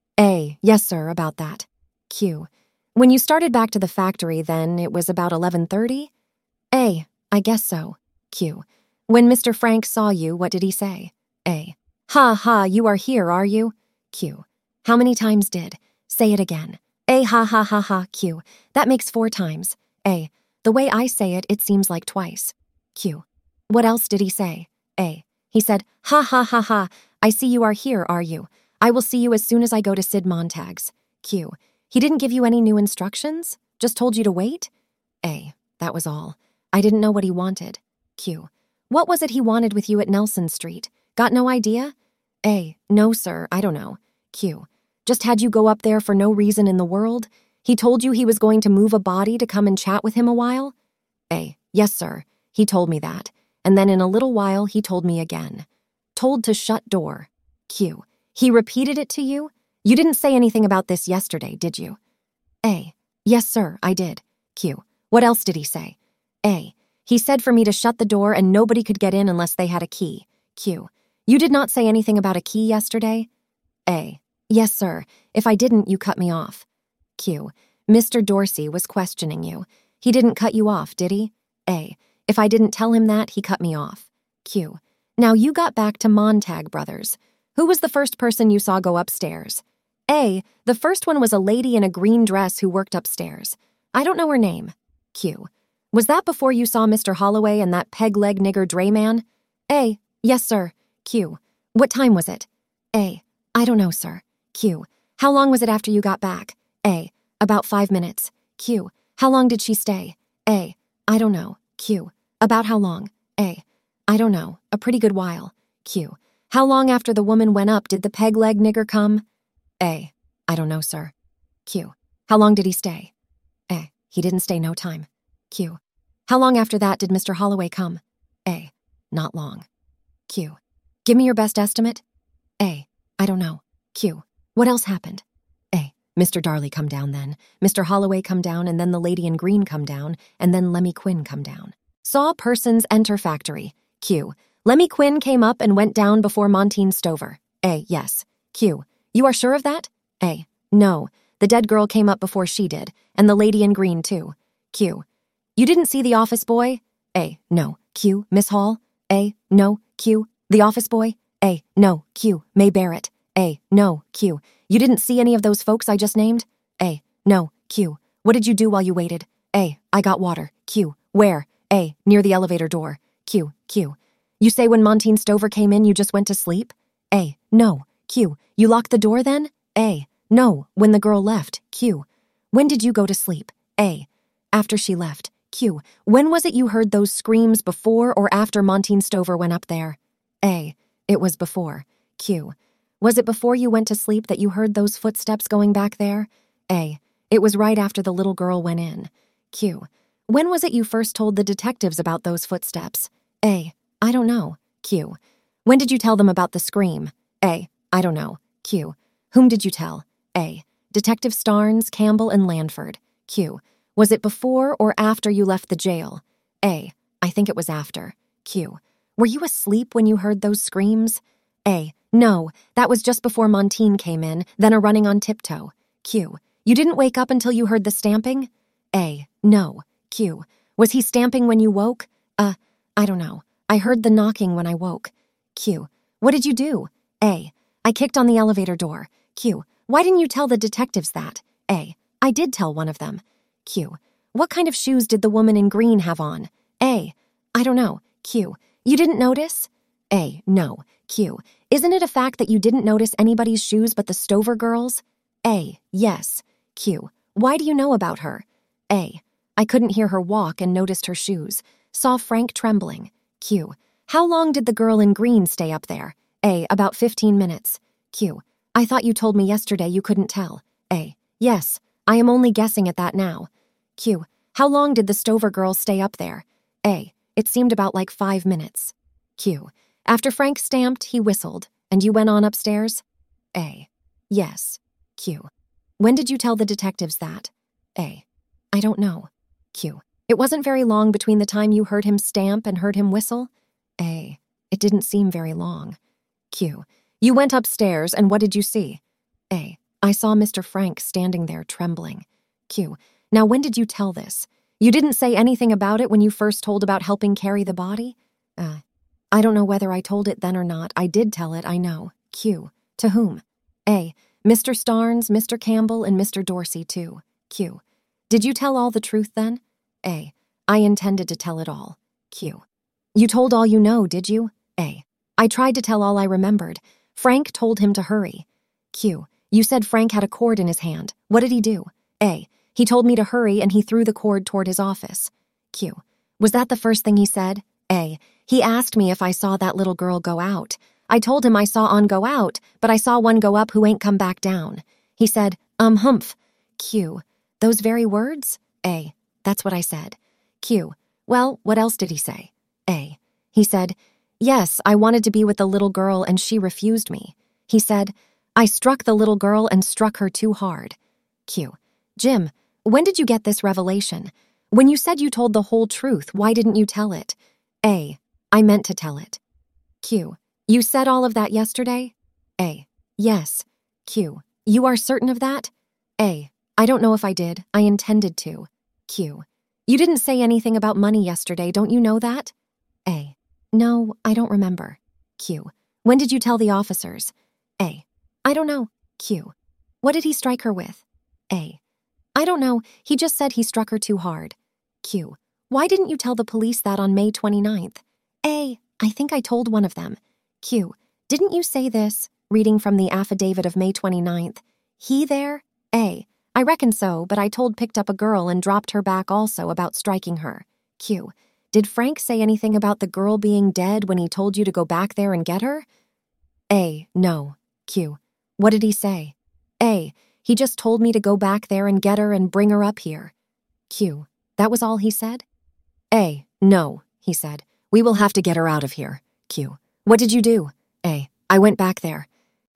A: A. Yes, sir, about that. Q. When you started back to the factory, then, it was about eleven thirty? A. I guess so. Q. When Mister Frank saw you, what did he say? A. Ha ha, you are here, are you? Q. How many times did? Say it again. A. Ha ha ha ha. Q. That makes four times. A. The way I say it, it seems like twice. Q. What else did he say? A. He said, ha ha ha ha, I see you are here, are you? I will see you as soon as I go to Sid Montag's. Q. He didn't give you any new instructions? Just told you to wait? A. That was all. I didn't know what he wanted. Q. What was it he wanted with you at Nelson Street? Got no idea? A. No, sir, I don't know. Q. Just had you go up there for no reason in the world? He told you he was going to move a body to come and chat with him a while? A. Yes, sir. He told me that. And then in a little while he told me again. Told to shut door. Q. He repeated it to you? You didn't say anything about this yesterday, did you? A. Yes, sir, I did. Q. What else did he say? A. He said for me to shut the door and nobody could get in unless they had a key. Q. You did not say anything about a key yesterday? A. Yes, sir. If I didn't, you cut me off. Q. Mister Dorsey was questioning you. He didn't cut you off, did he? A. If I didn't tell him that, he cut me off. Q. Now you got back to Montag Brothers. Who was the first person you saw go upstairs? A. The first one was a lady in a green dress who worked upstairs. I don't know her name. Q. Was that before you saw Mister Holloway and that peg-leg nigger drayman? A. Yes, sir. Q. What time was it? A. I don't know, sir. Q. How long was it after you got back? A. About five minutes. Q. How long did she stay? A. I don't know. Q. About how long? A. I don't know. A pretty good while. Q. How long after the woman went up did the peg-leg nigger come? A. I don't know, sir. Q. How long did he stay? A. He didn't stay no time. Q. How long after that did Mister Holloway come? A. Not long. Q. Give me your best estimate. A. I don't know. Q. What else happened? A. Mister Darley come down then, Mister Holloway come down, and then the lady in green come down, and then Lemmy Quinn come down. Saw persons enter factory. Q. Lemmy Quinn came up and went down before Montine Stover. A. Yes. Q. You are sure of that? A. No. The dead girl came up before she did, and the lady in green too. Q. You didn't see the office boy? A. No. Q. Miss Hall? A. No. Q. The office boy? A. No. Q. May Barrett? A. No. Q. You didn't see any of those folks I just named? A. No. Q. What did you do while you waited? A. I got water. Q. Where? A. Near the elevator door. Q. Q. You say when Montine Stover came in you just went to sleep? A. No. Q. You locked the door then? A. No. When the girl left. Q. When did you go to sleep? A. After she left. Q. When was it you heard those screams, before or after Montine Stover went up there? A. It was before. Q. Was it before you went to sleep that you heard those footsteps going back there? A. It was right after the little girl went in. Q. When was it you first told the detectives about those footsteps? A. I don't know. Q. When did you tell them about the scream? A. I don't know. Q. Whom did you tell? A. Detective Starnes, Campbell, and Lanford. Q. Was it before or after you left the jail? A. I think it was after. Q. Were you asleep when you heard those screams? A. No, that was just before Montine came in, then a running on tiptoe. Q. You didn't wake up until you heard the stamping? A. No. Q. Was he stamping when you woke? Uh, I don't know. I heard the knocking when I woke. Q. What did you do? A. I kicked on the elevator door. Q. Why didn't you tell the detectives that? A. I did tell one of them. Q. What kind of shoes did the woman in green have on? A. I don't know. Q. You didn't notice? A. No. Q. Isn't it a fact that you didn't notice anybody's shoes but the Stover girls? A. Yes. Q. Why do you know about her? A. I couldn't hear her walk and noticed her shoes. Saw Frank trembling. Q. How long did the girl in green stay up there? A. About fifteen minutes. Q. I thought you told me yesterday you couldn't tell. A. Yes. I am only guessing at that now. Q. How long did the Stover girls stay up there? A. It seemed about like five minutes. Q. After Frank stamped, he whistled, and you went on upstairs? A. Yes. Q. When did you tell the detectives that? A. I don't know. Q. It wasn't very long between the time you heard him stamp and heard him whistle? A. It didn't seem very long. Q. You went upstairs, and what did you see? A. I saw Mister Frank standing there trembling. Q. Now when did you tell this? You didn't say anything about it when you first told about helping carry the body? Uh, I don't know whether I told it then or not. I did tell it, I know. Q. To whom? A. Mister Starnes, Mister Campbell, and Mister Dorsey, too. Q. Did you tell all the truth then? A. I intended to tell it all. Q. You told all you know, did you? A. I tried to tell all I remembered. Frank told him to hurry. Q. You said Frank had a cord in his hand. What did he do? A. He told me to hurry and he threw the cord toward his office. Q. Was that the first thing he said? A. He asked me if I saw that little girl go out. I told him I saw on go out, but I saw one go up who ain't come back down. He said, um humph. Q. Those very words? A. That's what I said. Q. Well, what else did he say? A. He said, yes, I wanted to be with the little girl and she refused me. He said, I struck the little girl and struck her too hard. Q. Jim, when did you get this revelation? When you said you told the whole truth, why didn't you tell it? A. I meant to tell it. Q. You said all of that yesterday? A. Yes. Q. You are certain of that? A. I don't know if I did. I intended to. Q. You didn't say anything about money yesterday, don't you know that? A. No, I don't remember. Q. When did you tell the officers? A. I don't know. Q. What did he strike her with? A. I don't know. He just said he struck her too hard. Q. Why didn't you tell the police that on May twenty-ninth? A. I think I told one of them. Q. Didn't you say this, reading from the affidavit of May twenty-ninth? He there? A. I reckon so, but I told picked up a girl and dropped her back also about striking her. Q. Did Frank say anything about the girl being dead when he told you to go back there and get her? A. No. Q. What did he say? A. He just told me to go back there and get her and bring her up here. Q. That was all he said? A. No, he said. We will have to get her out of here. Q. What did you do? A. I went back there.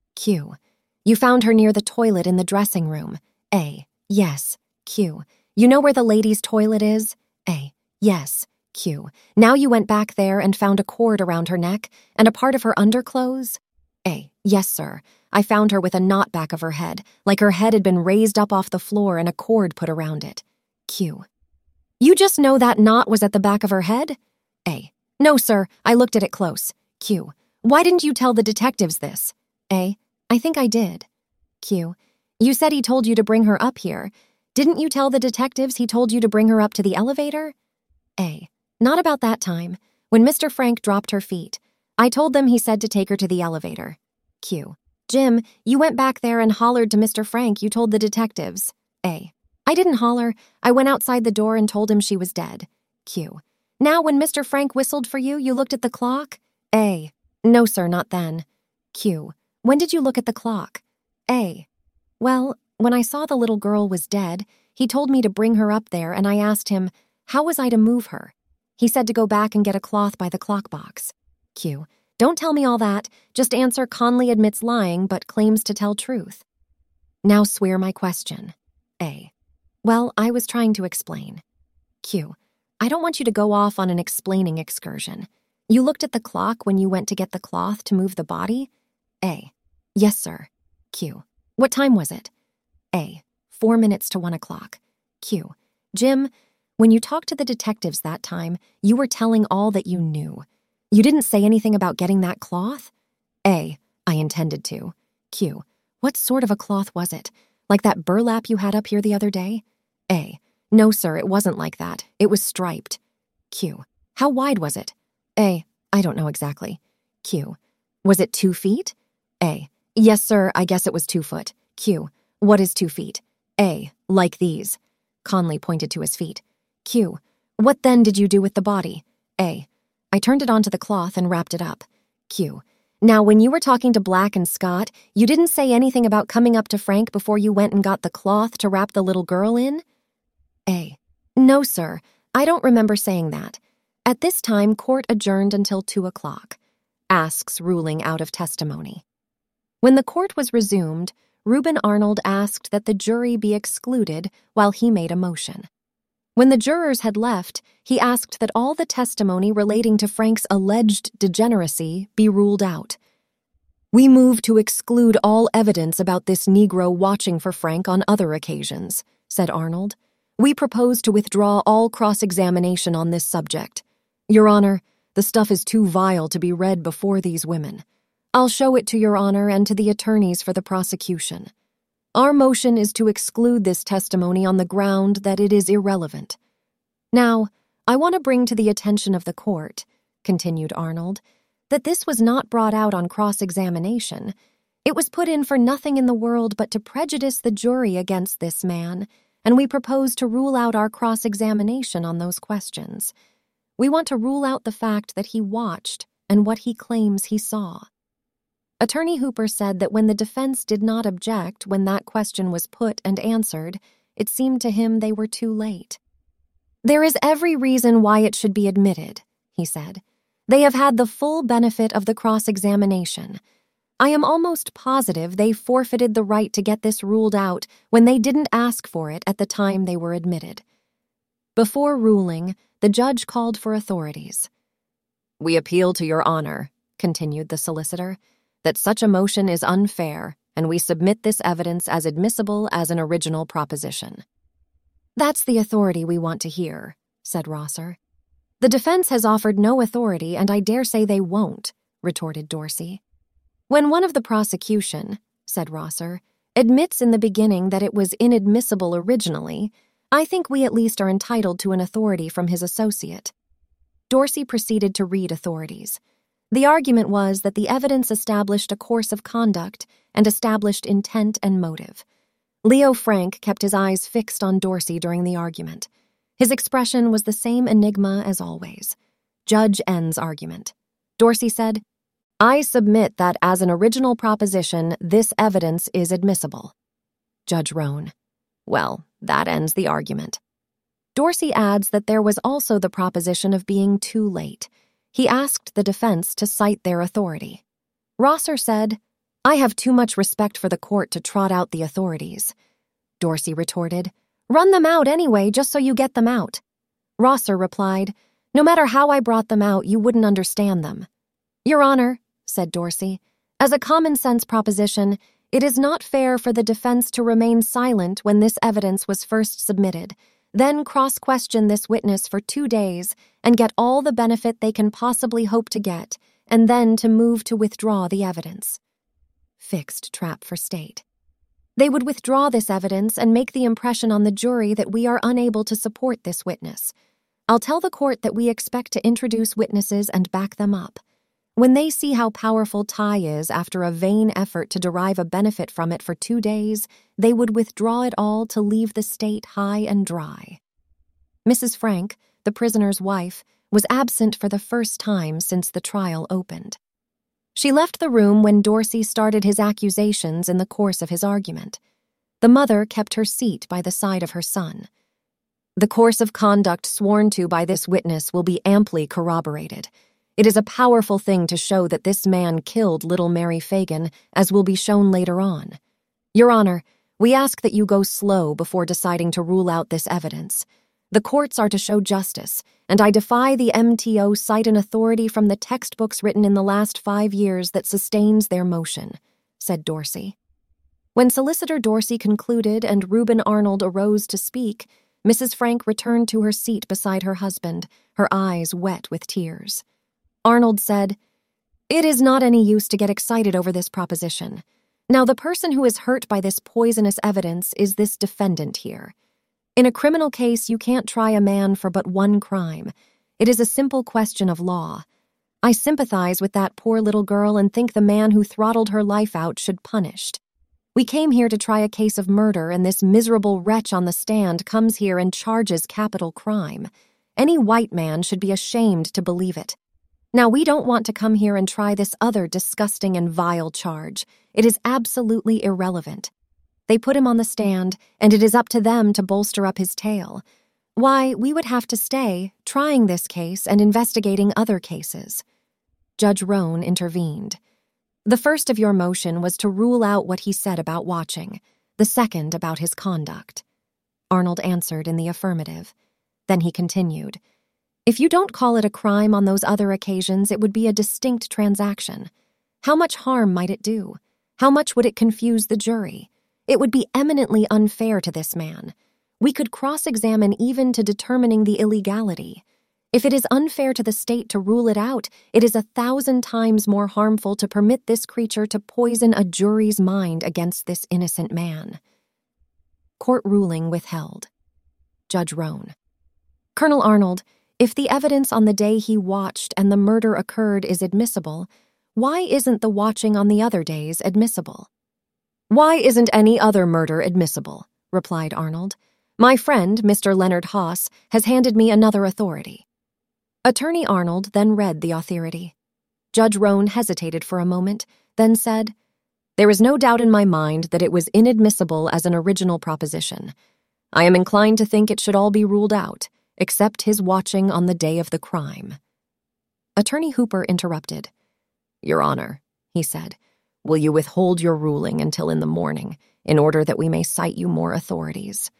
A: Q. You found her near the toilet in the dressing room. A. Yes. Q. You know where the ladies' toilet is? A. Yes. Q. Now you went back there and found a cord around her neck and a part of her underclothes? A. Yes, sir. I found her with a knot back of her head, like her head had been raised up off the floor and a cord put around it. Q. You just know that knot was at the back of her head? A. No, sir. I looked at it close. Q. Why didn't you tell the detectives this? A. I think I did. Q. You said he told you to bring her up here. Didn't you tell the detectives he told you to bring her up to the elevator? A. Not about that time. When Mister Frank dropped her feet, I told them he said to take her to the elevator. Q. Jim, you went back there and hollered to Mister Frank you told the detectives. A. I didn't holler. I went outside the door and told him she was dead. Q. Now when Mister Frank whistled for you, you looked at the clock? A. No, sir, not then. Q. When did you look at the clock? A. Well, when I saw the little girl was dead, he told me to bring her up there and I asked him, how was I to move her? He said to go back and get a cloth by the clock box. Q. Don't tell me all that. Just answer Conley admits lying but claims to tell truth. Now swear my question. A. Well, I was trying to explain. Q. I don't want you to go off on an explaining excursion. You looked at the clock when you went to get the cloth to move the body? A. Yes, sir. Q. What time was it? A. Four minutes to one o'clock. Q. Jim, when you talked to the detectives that time, you were telling all that you knew. You didn't say anything about getting that cloth? A. I intended to. Q. What sort of a cloth was it? Like that burlap you had up here the other day? A. No, sir, it wasn't like that. It was striped. Q. How wide was it? A. I don't know exactly. Q. Was it two feet? A. Yes, sir, I guess it was two foot. Q. What is two feet? A. Like these. Conley pointed to his feet. Q. What then did you do with the body? A. I turned it onto the cloth and wrapped it up. Q. Now, when you were talking to Black and Scott, you didn't say anything about coming up to Frank before you went and got the cloth to wrap the little girl in? A. No, sir. I don't remember saying that. At this time, court adjourned until two o'clock. Asks ruling out of testimony. When the court was resumed, Reuben Arnold asked that the jury be excluded while he made a motion. When the jurors had left, he asked that all the testimony relating to Frank's alleged degeneracy be ruled out. We move to exclude all evidence about this Negro watching for Frank on other occasions, said Arnold. We propose to withdraw all cross-examination on this subject. Your Honor, the stuff is too vile to be read before these women. I'll show it to Your Honor and to the attorneys for the prosecution. Our motion is to exclude this testimony on the ground that it is irrelevant. Now, I want to bring to the attention of the court, continued Arnold, that this was not brought out on cross-examination. It was put in for nothing in the world but to prejudice the jury against this man, and we propose to rule out our cross-examination on those questions. We want to rule out the fact that he watched and what he claims he saw. Attorney Hooper said that when the defense did not object when that question was put and answered, it seemed to him they were too late. There is every reason why it should be admitted, he said. They have had the full benefit of the cross-examination. I am almost positive they forfeited the right to get this ruled out when they didn't ask for it at the time they were admitted. Before ruling, the judge called for authorities. We appeal to Your Honor, continued the solicitor, that such a motion is unfair, and we submit this evidence as admissible as an original proposition. That's the authority we want to hear, said Rosser. The defense has offered no authority, and I dare say they won't, retorted Dorsey. When one of the prosecution, said Rosser, admits in the beginning that it was inadmissible originally, I think we at least are entitled to an authority from his associate. Dorsey proceeded to read authorities. The argument was that the evidence established a course of conduct and established intent and motive. Leo Frank kept his eyes fixed on Dorsey during the argument. His expression was the same enigma as always. Judge N's argument. Dorsey said, I submit that as an original proposition, this evidence is admissible. Judge Roan. Well, that ends the argument. Dorsey adds that there was also the proposition of being too late. He asked the defense to cite their authority. Rosser said, I have too much respect for the court to trot out the authorities. Dorsey retorted, Run them out anyway, just so you get them out. Rosser replied, No matter how I brought them out, you wouldn't understand them. Your Honor, said Dorsey, as a common-sense proposition, it is not fair for the defense to remain silent when this evidence was first submitted, then cross-question this witness for two days and get all the benefit they can possibly hope to get, and then to move to withdraw the evidence. Fixed trap for state. They would withdraw this evidence and make the impression on the jury that we are unable to support this witness. I'll tell the court that we expect to introduce witnesses and back them up. When they see how powerful Ty is after a vain effort to derive a benefit from it for two days, they would withdraw it all to leave the state high and dry. Missus Frank, the prisoner's wife, was absent for the first time since the trial opened. She left the room when Dorsey started his accusations in the course of his argument. The mother kept her seat by the side of her son. The course of conduct sworn to by this witness will be amply corroborated. It is a powerful thing to show that this man killed little Mary Fagan, as will be shown later on. Your Honor, we ask that you go slow before deciding to rule out this evidence. The courts are to show justice, and I defy the M T O cite an authority from the textbooks written in the last five years that sustains their motion, said Dorsey. When Solicitor Dorsey concluded and Reuben Arnold arose to speak, Missus Frank returned to her seat beside her husband, her eyes wet with tears. Arnold said, It is not any use to get excited over this proposition. Now, the person who is hurt by this poisonous evidence is this defendant here. In a criminal case, you can't try a man for but one crime. It is a simple question of law. I sympathize with that poor little girl and think the man who throttled her life out should punished. We came here to try a case of murder, and this miserable wretch on the stand comes here and charges capital crime. Any white man should be ashamed to believe it. Now, we don't want to come here and try this other disgusting and vile charge. It is absolutely irrelevant. They put him on the stand, and it is up to them to bolster up his tale. Why, we would have to stay, trying this case and investigating other cases. Judge Roan intervened. The first of your motion was to rule out what he said about watching, the second about his conduct. Arnold answered in the affirmative. Then he continued, If you don't call it a crime on those other occasions, it would be a distinct transaction. How much harm might it do? How much would it confuse the jury? It would be eminently unfair to this man. We could cross-examine even to determining the illegality. If it is unfair to the state to rule it out, it is a thousand times more harmful to permit this creature to poison a jury's mind against this innocent man. Court ruling withheld. Judge Roan. Colonel Arnold, if the evidence on the day he watched and the murder occurred is admissible, why isn't the watching on the other days admissible? Why isn't any other murder admissible? Replied Arnold. My friend, Mister Leonard Haas, has handed me another authority. Attorney Arnold then read the authority. Judge Roan hesitated for a moment, then said, There is no doubt in my mind that it was inadmissible as an original proposition. I am inclined to think it should all be ruled out, except his watching on the day of the crime. Attorney Hooper interrupted. Your Honor, he said, will you withhold your ruling until in the morning, in order that we may cite you more authorities?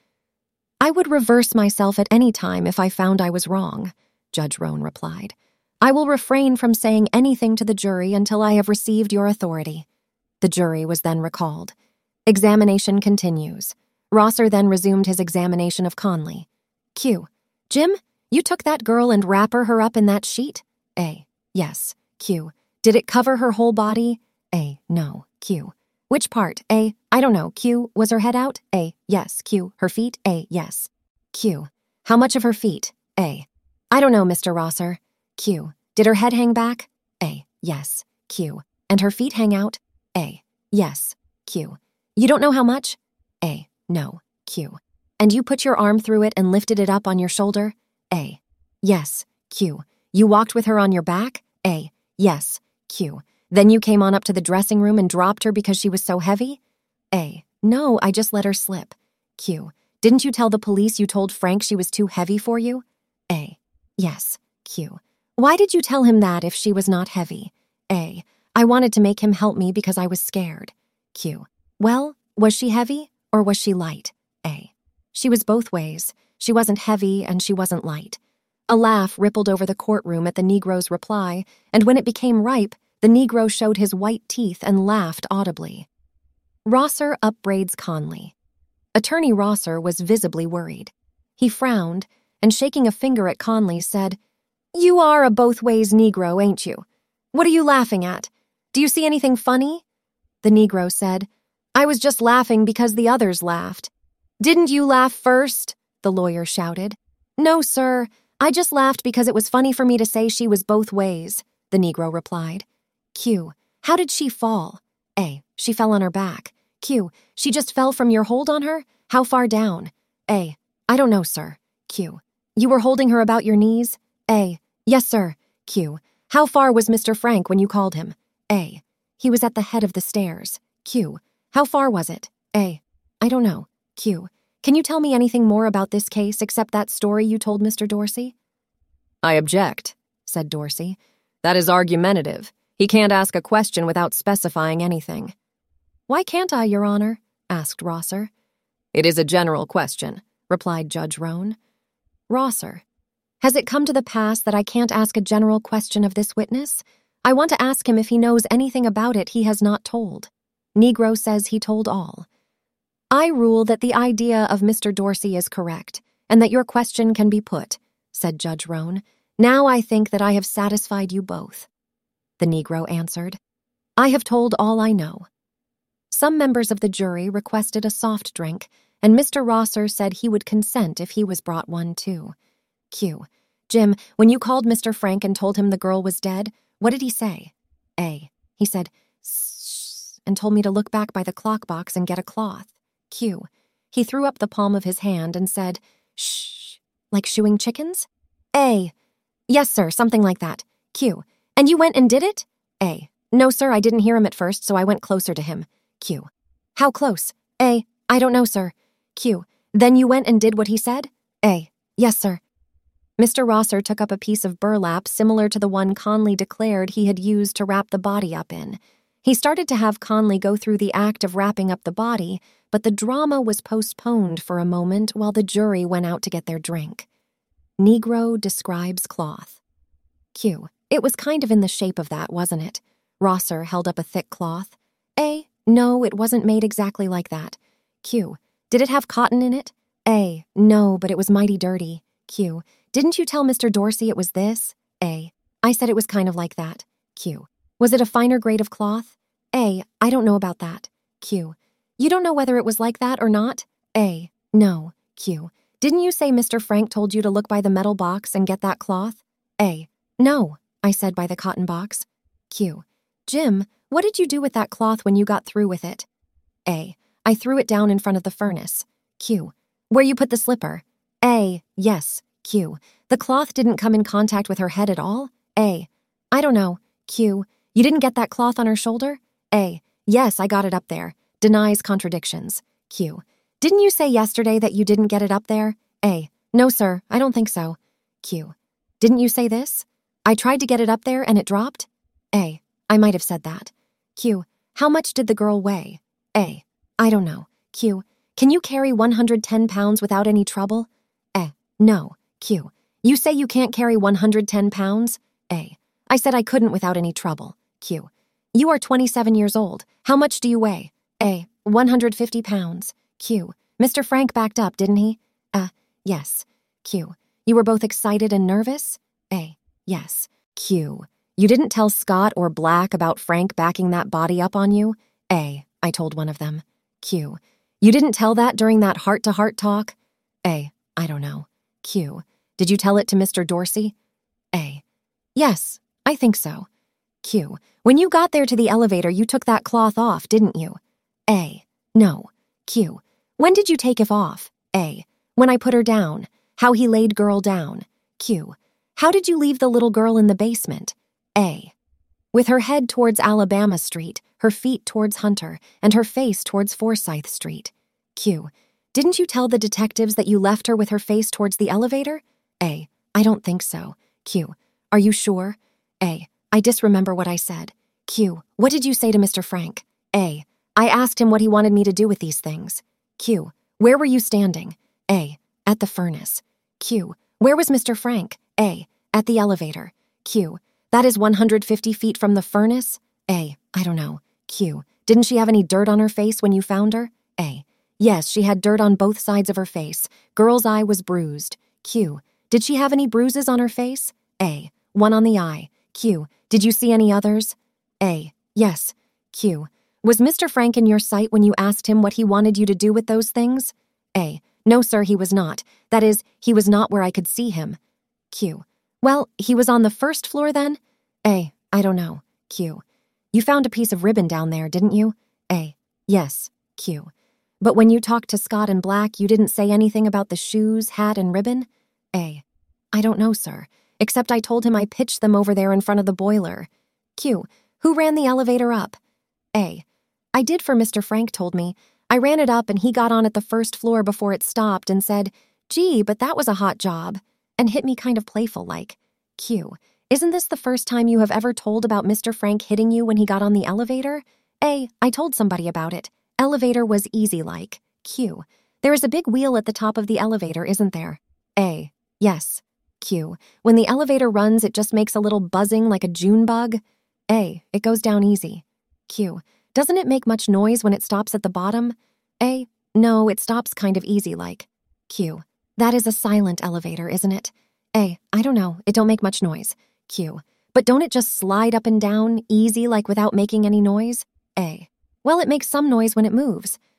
A: I would reverse myself at any time if I found I was wrong, Judge Roan replied. I will refrain from saying anything to the jury until I have received your authority. The jury was then recalled. Examination continues. Rosser then resumed his examination of Conley. Q. Jim, you took that girl and wrapper her up in that sheet? A. Yes. Q. Did it cover her whole body? A. No. Q. Which part? A. I don't know. Q. Was her head out? A. Yes. Q. Her feet? A. Yes. Q. How much of her feet? A. I don't know, Mister Rosser. Q. Did her head hang back? A. Yes. Q. And her feet hang out? A. Yes. Q. You don't know how much? A. No. Q. And you put your arm through it and lifted it up on your shoulder? A. Yes. Q. You walked with her on your back? A. Yes. Q. Then you came on up to the dressing room and dropped her because she was so heavy? A. No, I just let her slip. Q. Didn't you tell the police you told Frank she was too heavy for you? A. Yes. Q. Why did you tell him that if she was not heavy? A. I wanted to make him help me because I was scared. Q. Well, was she heavy or was she light? A. She was both ways. She wasn't heavy and she wasn't light. A laugh rippled over the courtroom at the Negro's reply, and when it became ripe, the Negro showed his white teeth and laughed audibly. Rosser upbraids Conley. Attorney Rosser was visibly worried. He frowned, and shaking a finger at Conley said, You are a both-ways Negro, ain't you? What are you laughing at? Do you see anything funny? The Negro said, I was just laughing because the others laughed. Didn't you laugh first? The lawyer shouted. No, sir. I just laughed because it was funny for me to say she was both ways, the Negro replied. Q. How did she fall? A. She fell on her back. Q. She just fell from your hold on her? How far down? A. I don't know, sir. Q. You were holding her about your knees? A. Yes, sir. Q. How far was Mister Frank when you called him? A. He was at the head of the stairs. Q. How far was it? A. I don't know. Q. Can you tell me anything more about this case except that story you told Mister Dorsey? I object, said Dorsey. That is argumentative. He can't ask a question without specifying anything. Why can't I, Your Honor? Asked Rosser. It is a general question, replied Judge Roan. Rosser. Has it come to the pass that I can't ask a general question of this witness? I want to ask him if he knows anything about it he has not told. Negro says he told all. I rule that the idea of Mister Dorsey is correct, and that your question can be put, said Judge Roan. Now I think that I have satisfied you both. The Negro answered, I have told all I know. Some members of the jury requested a soft drink, and Mister Rosser said he would consent if he was brought one too. Q. Jim, when you called Mister Frank and told him the girl was dead, What did he say? A. He said, "Shh," and told me to look back by the clock box and get a cloth. Q. He threw up the palm of his hand and said, "Shh," like shooing chickens? A. Yes, sir, something like that. Q. And you went and did it? A. No, sir, I didn't hear him at first, so I went closer to him. Q. How close? A. I don't know, sir. Q. Then you went and did what he said? A. Yes, sir. Mister Rosser took up a piece of burlap similar to the one Conley declared he had used to wrap the body up in. He started to have Conley go through the act of wrapping up the body, but the drama was postponed for a moment while the jury went out to get their drink. Negro describes cloth. Q. It was kind of in the shape of that, wasn't it? Rosser held up a thick cloth. A. No, it wasn't made exactly like that. Q. Did it have cotton in it? A. No, but it was mighty dirty. Q. Didn't you tell Mister Dorsey it was this? A. I said it was kind of like that. Q. Was it a finer grade of cloth? A. I don't know about that. Q. You don't know whether it was like that or not? A. No. Q. Didn't you say Mister Frank told you to look by the metal box and get that cloth? A. No, I said by the cotton box. Q. Jim, what did you do with that cloth when you got through with it? A. I threw it down in front of the furnace. Q. Where you put the slipper? A. Yes. Q. The cloth didn't come in contact with her head at all? A. I don't know. Q. You didn't get that cloth on her shoulder? A. Yes, I got it up there. Denies contradictions. Q. Didn't you say yesterday that you didn't get it up there? A. No, sir, I don't think so. Q. Didn't you say this? I tried to get it up there and it dropped? A. I might have said that. Q. How much did the girl weigh? A. I don't know. Q. Can you carry one hundred ten pounds without any trouble? A. No. Q. You say you can't carry one hundred ten pounds? A. I said I couldn't without any trouble. Q. You are twenty-seven years old. How much do you weigh? A. one hundred fifty pounds. Q. Mister Frank backed up, didn't he? Uh, yes. Q. You were both excited and nervous? A. Yes. Q. You didn't tell Scott or Black about Frank backing that body up on you? A. I told one of them. Q. You didn't tell that during that heart-to-heart talk? A. I don't know. Q. Did you tell it to Mister Dorsey? A. Yes, I think so. Q. When you got there to the elevator, you took that cloth off, didn't you? A. No. Q. When did you take it off? A. When I put her down. How he laid girl down. Q. How did you leave the little girl in the basement? A. With her head towards Alabama Street, her feet towards Hunter, and her face towards Forsyth Street. Q. Didn't you tell the detectives that you left her with her face towards the elevator? A. I don't think so. Q. Are you sure? A. I disremember what I said. Q. What did you say to Mister Frank? A. I asked him what he wanted me to do with these things. Q. Where were you standing? A. At the furnace. Q. Where was Mister Frank? A. At the elevator. Q. That is one hundred fifty feet from the furnace? A. I don't know. Q. Didn't she have any dirt on her face when you found her? A. Yes, she had dirt on both sides of her face. Girl's eye was bruised. Q. Did she have any bruises on her face? A. One on the eye. Q. Did you see any others? A. Yes. Q. Was Mister Frank in your sight when you asked him what he wanted you to do with those things? A. No, sir, he was not. That is, he was not where I could see him. Q. Well, he was on the first floor then? A. I don't know. Q. You found a piece of ribbon down there, didn't you? A. Yes. Q. But when you talked to Scott and Black, you didn't say anything about the shoes, hat, and ribbon? A. I don't know, sir, except I told him I pitched them over there in front of the boiler. Q. Who ran the elevator up? A. I did, for Mister Frank told me. I ran it up and he got on at the first floor before it stopped and said, "Gee, but that was a hot job," and hit me kind of playful-like. Q. Isn't this the first time you have ever told about Mister Frank hitting you when he got on the elevator? A. I told somebody about it. Elevator was easy-like. Q. There is a big wheel at the top of the elevator, isn't there? A. Yes. Q. When the elevator runs, it just makes a little buzzing like a June bug? A. It goes down easy. Q. Doesn't it make much noise when it stops at the bottom? A. No, it stops kind of easy-like. Q. That is a silent elevator, isn't it? A. I don't know. It don't make much noise. Q. But don't it just slide up and down, easy, like without making any noise? A. Well, it makes some noise when it moves.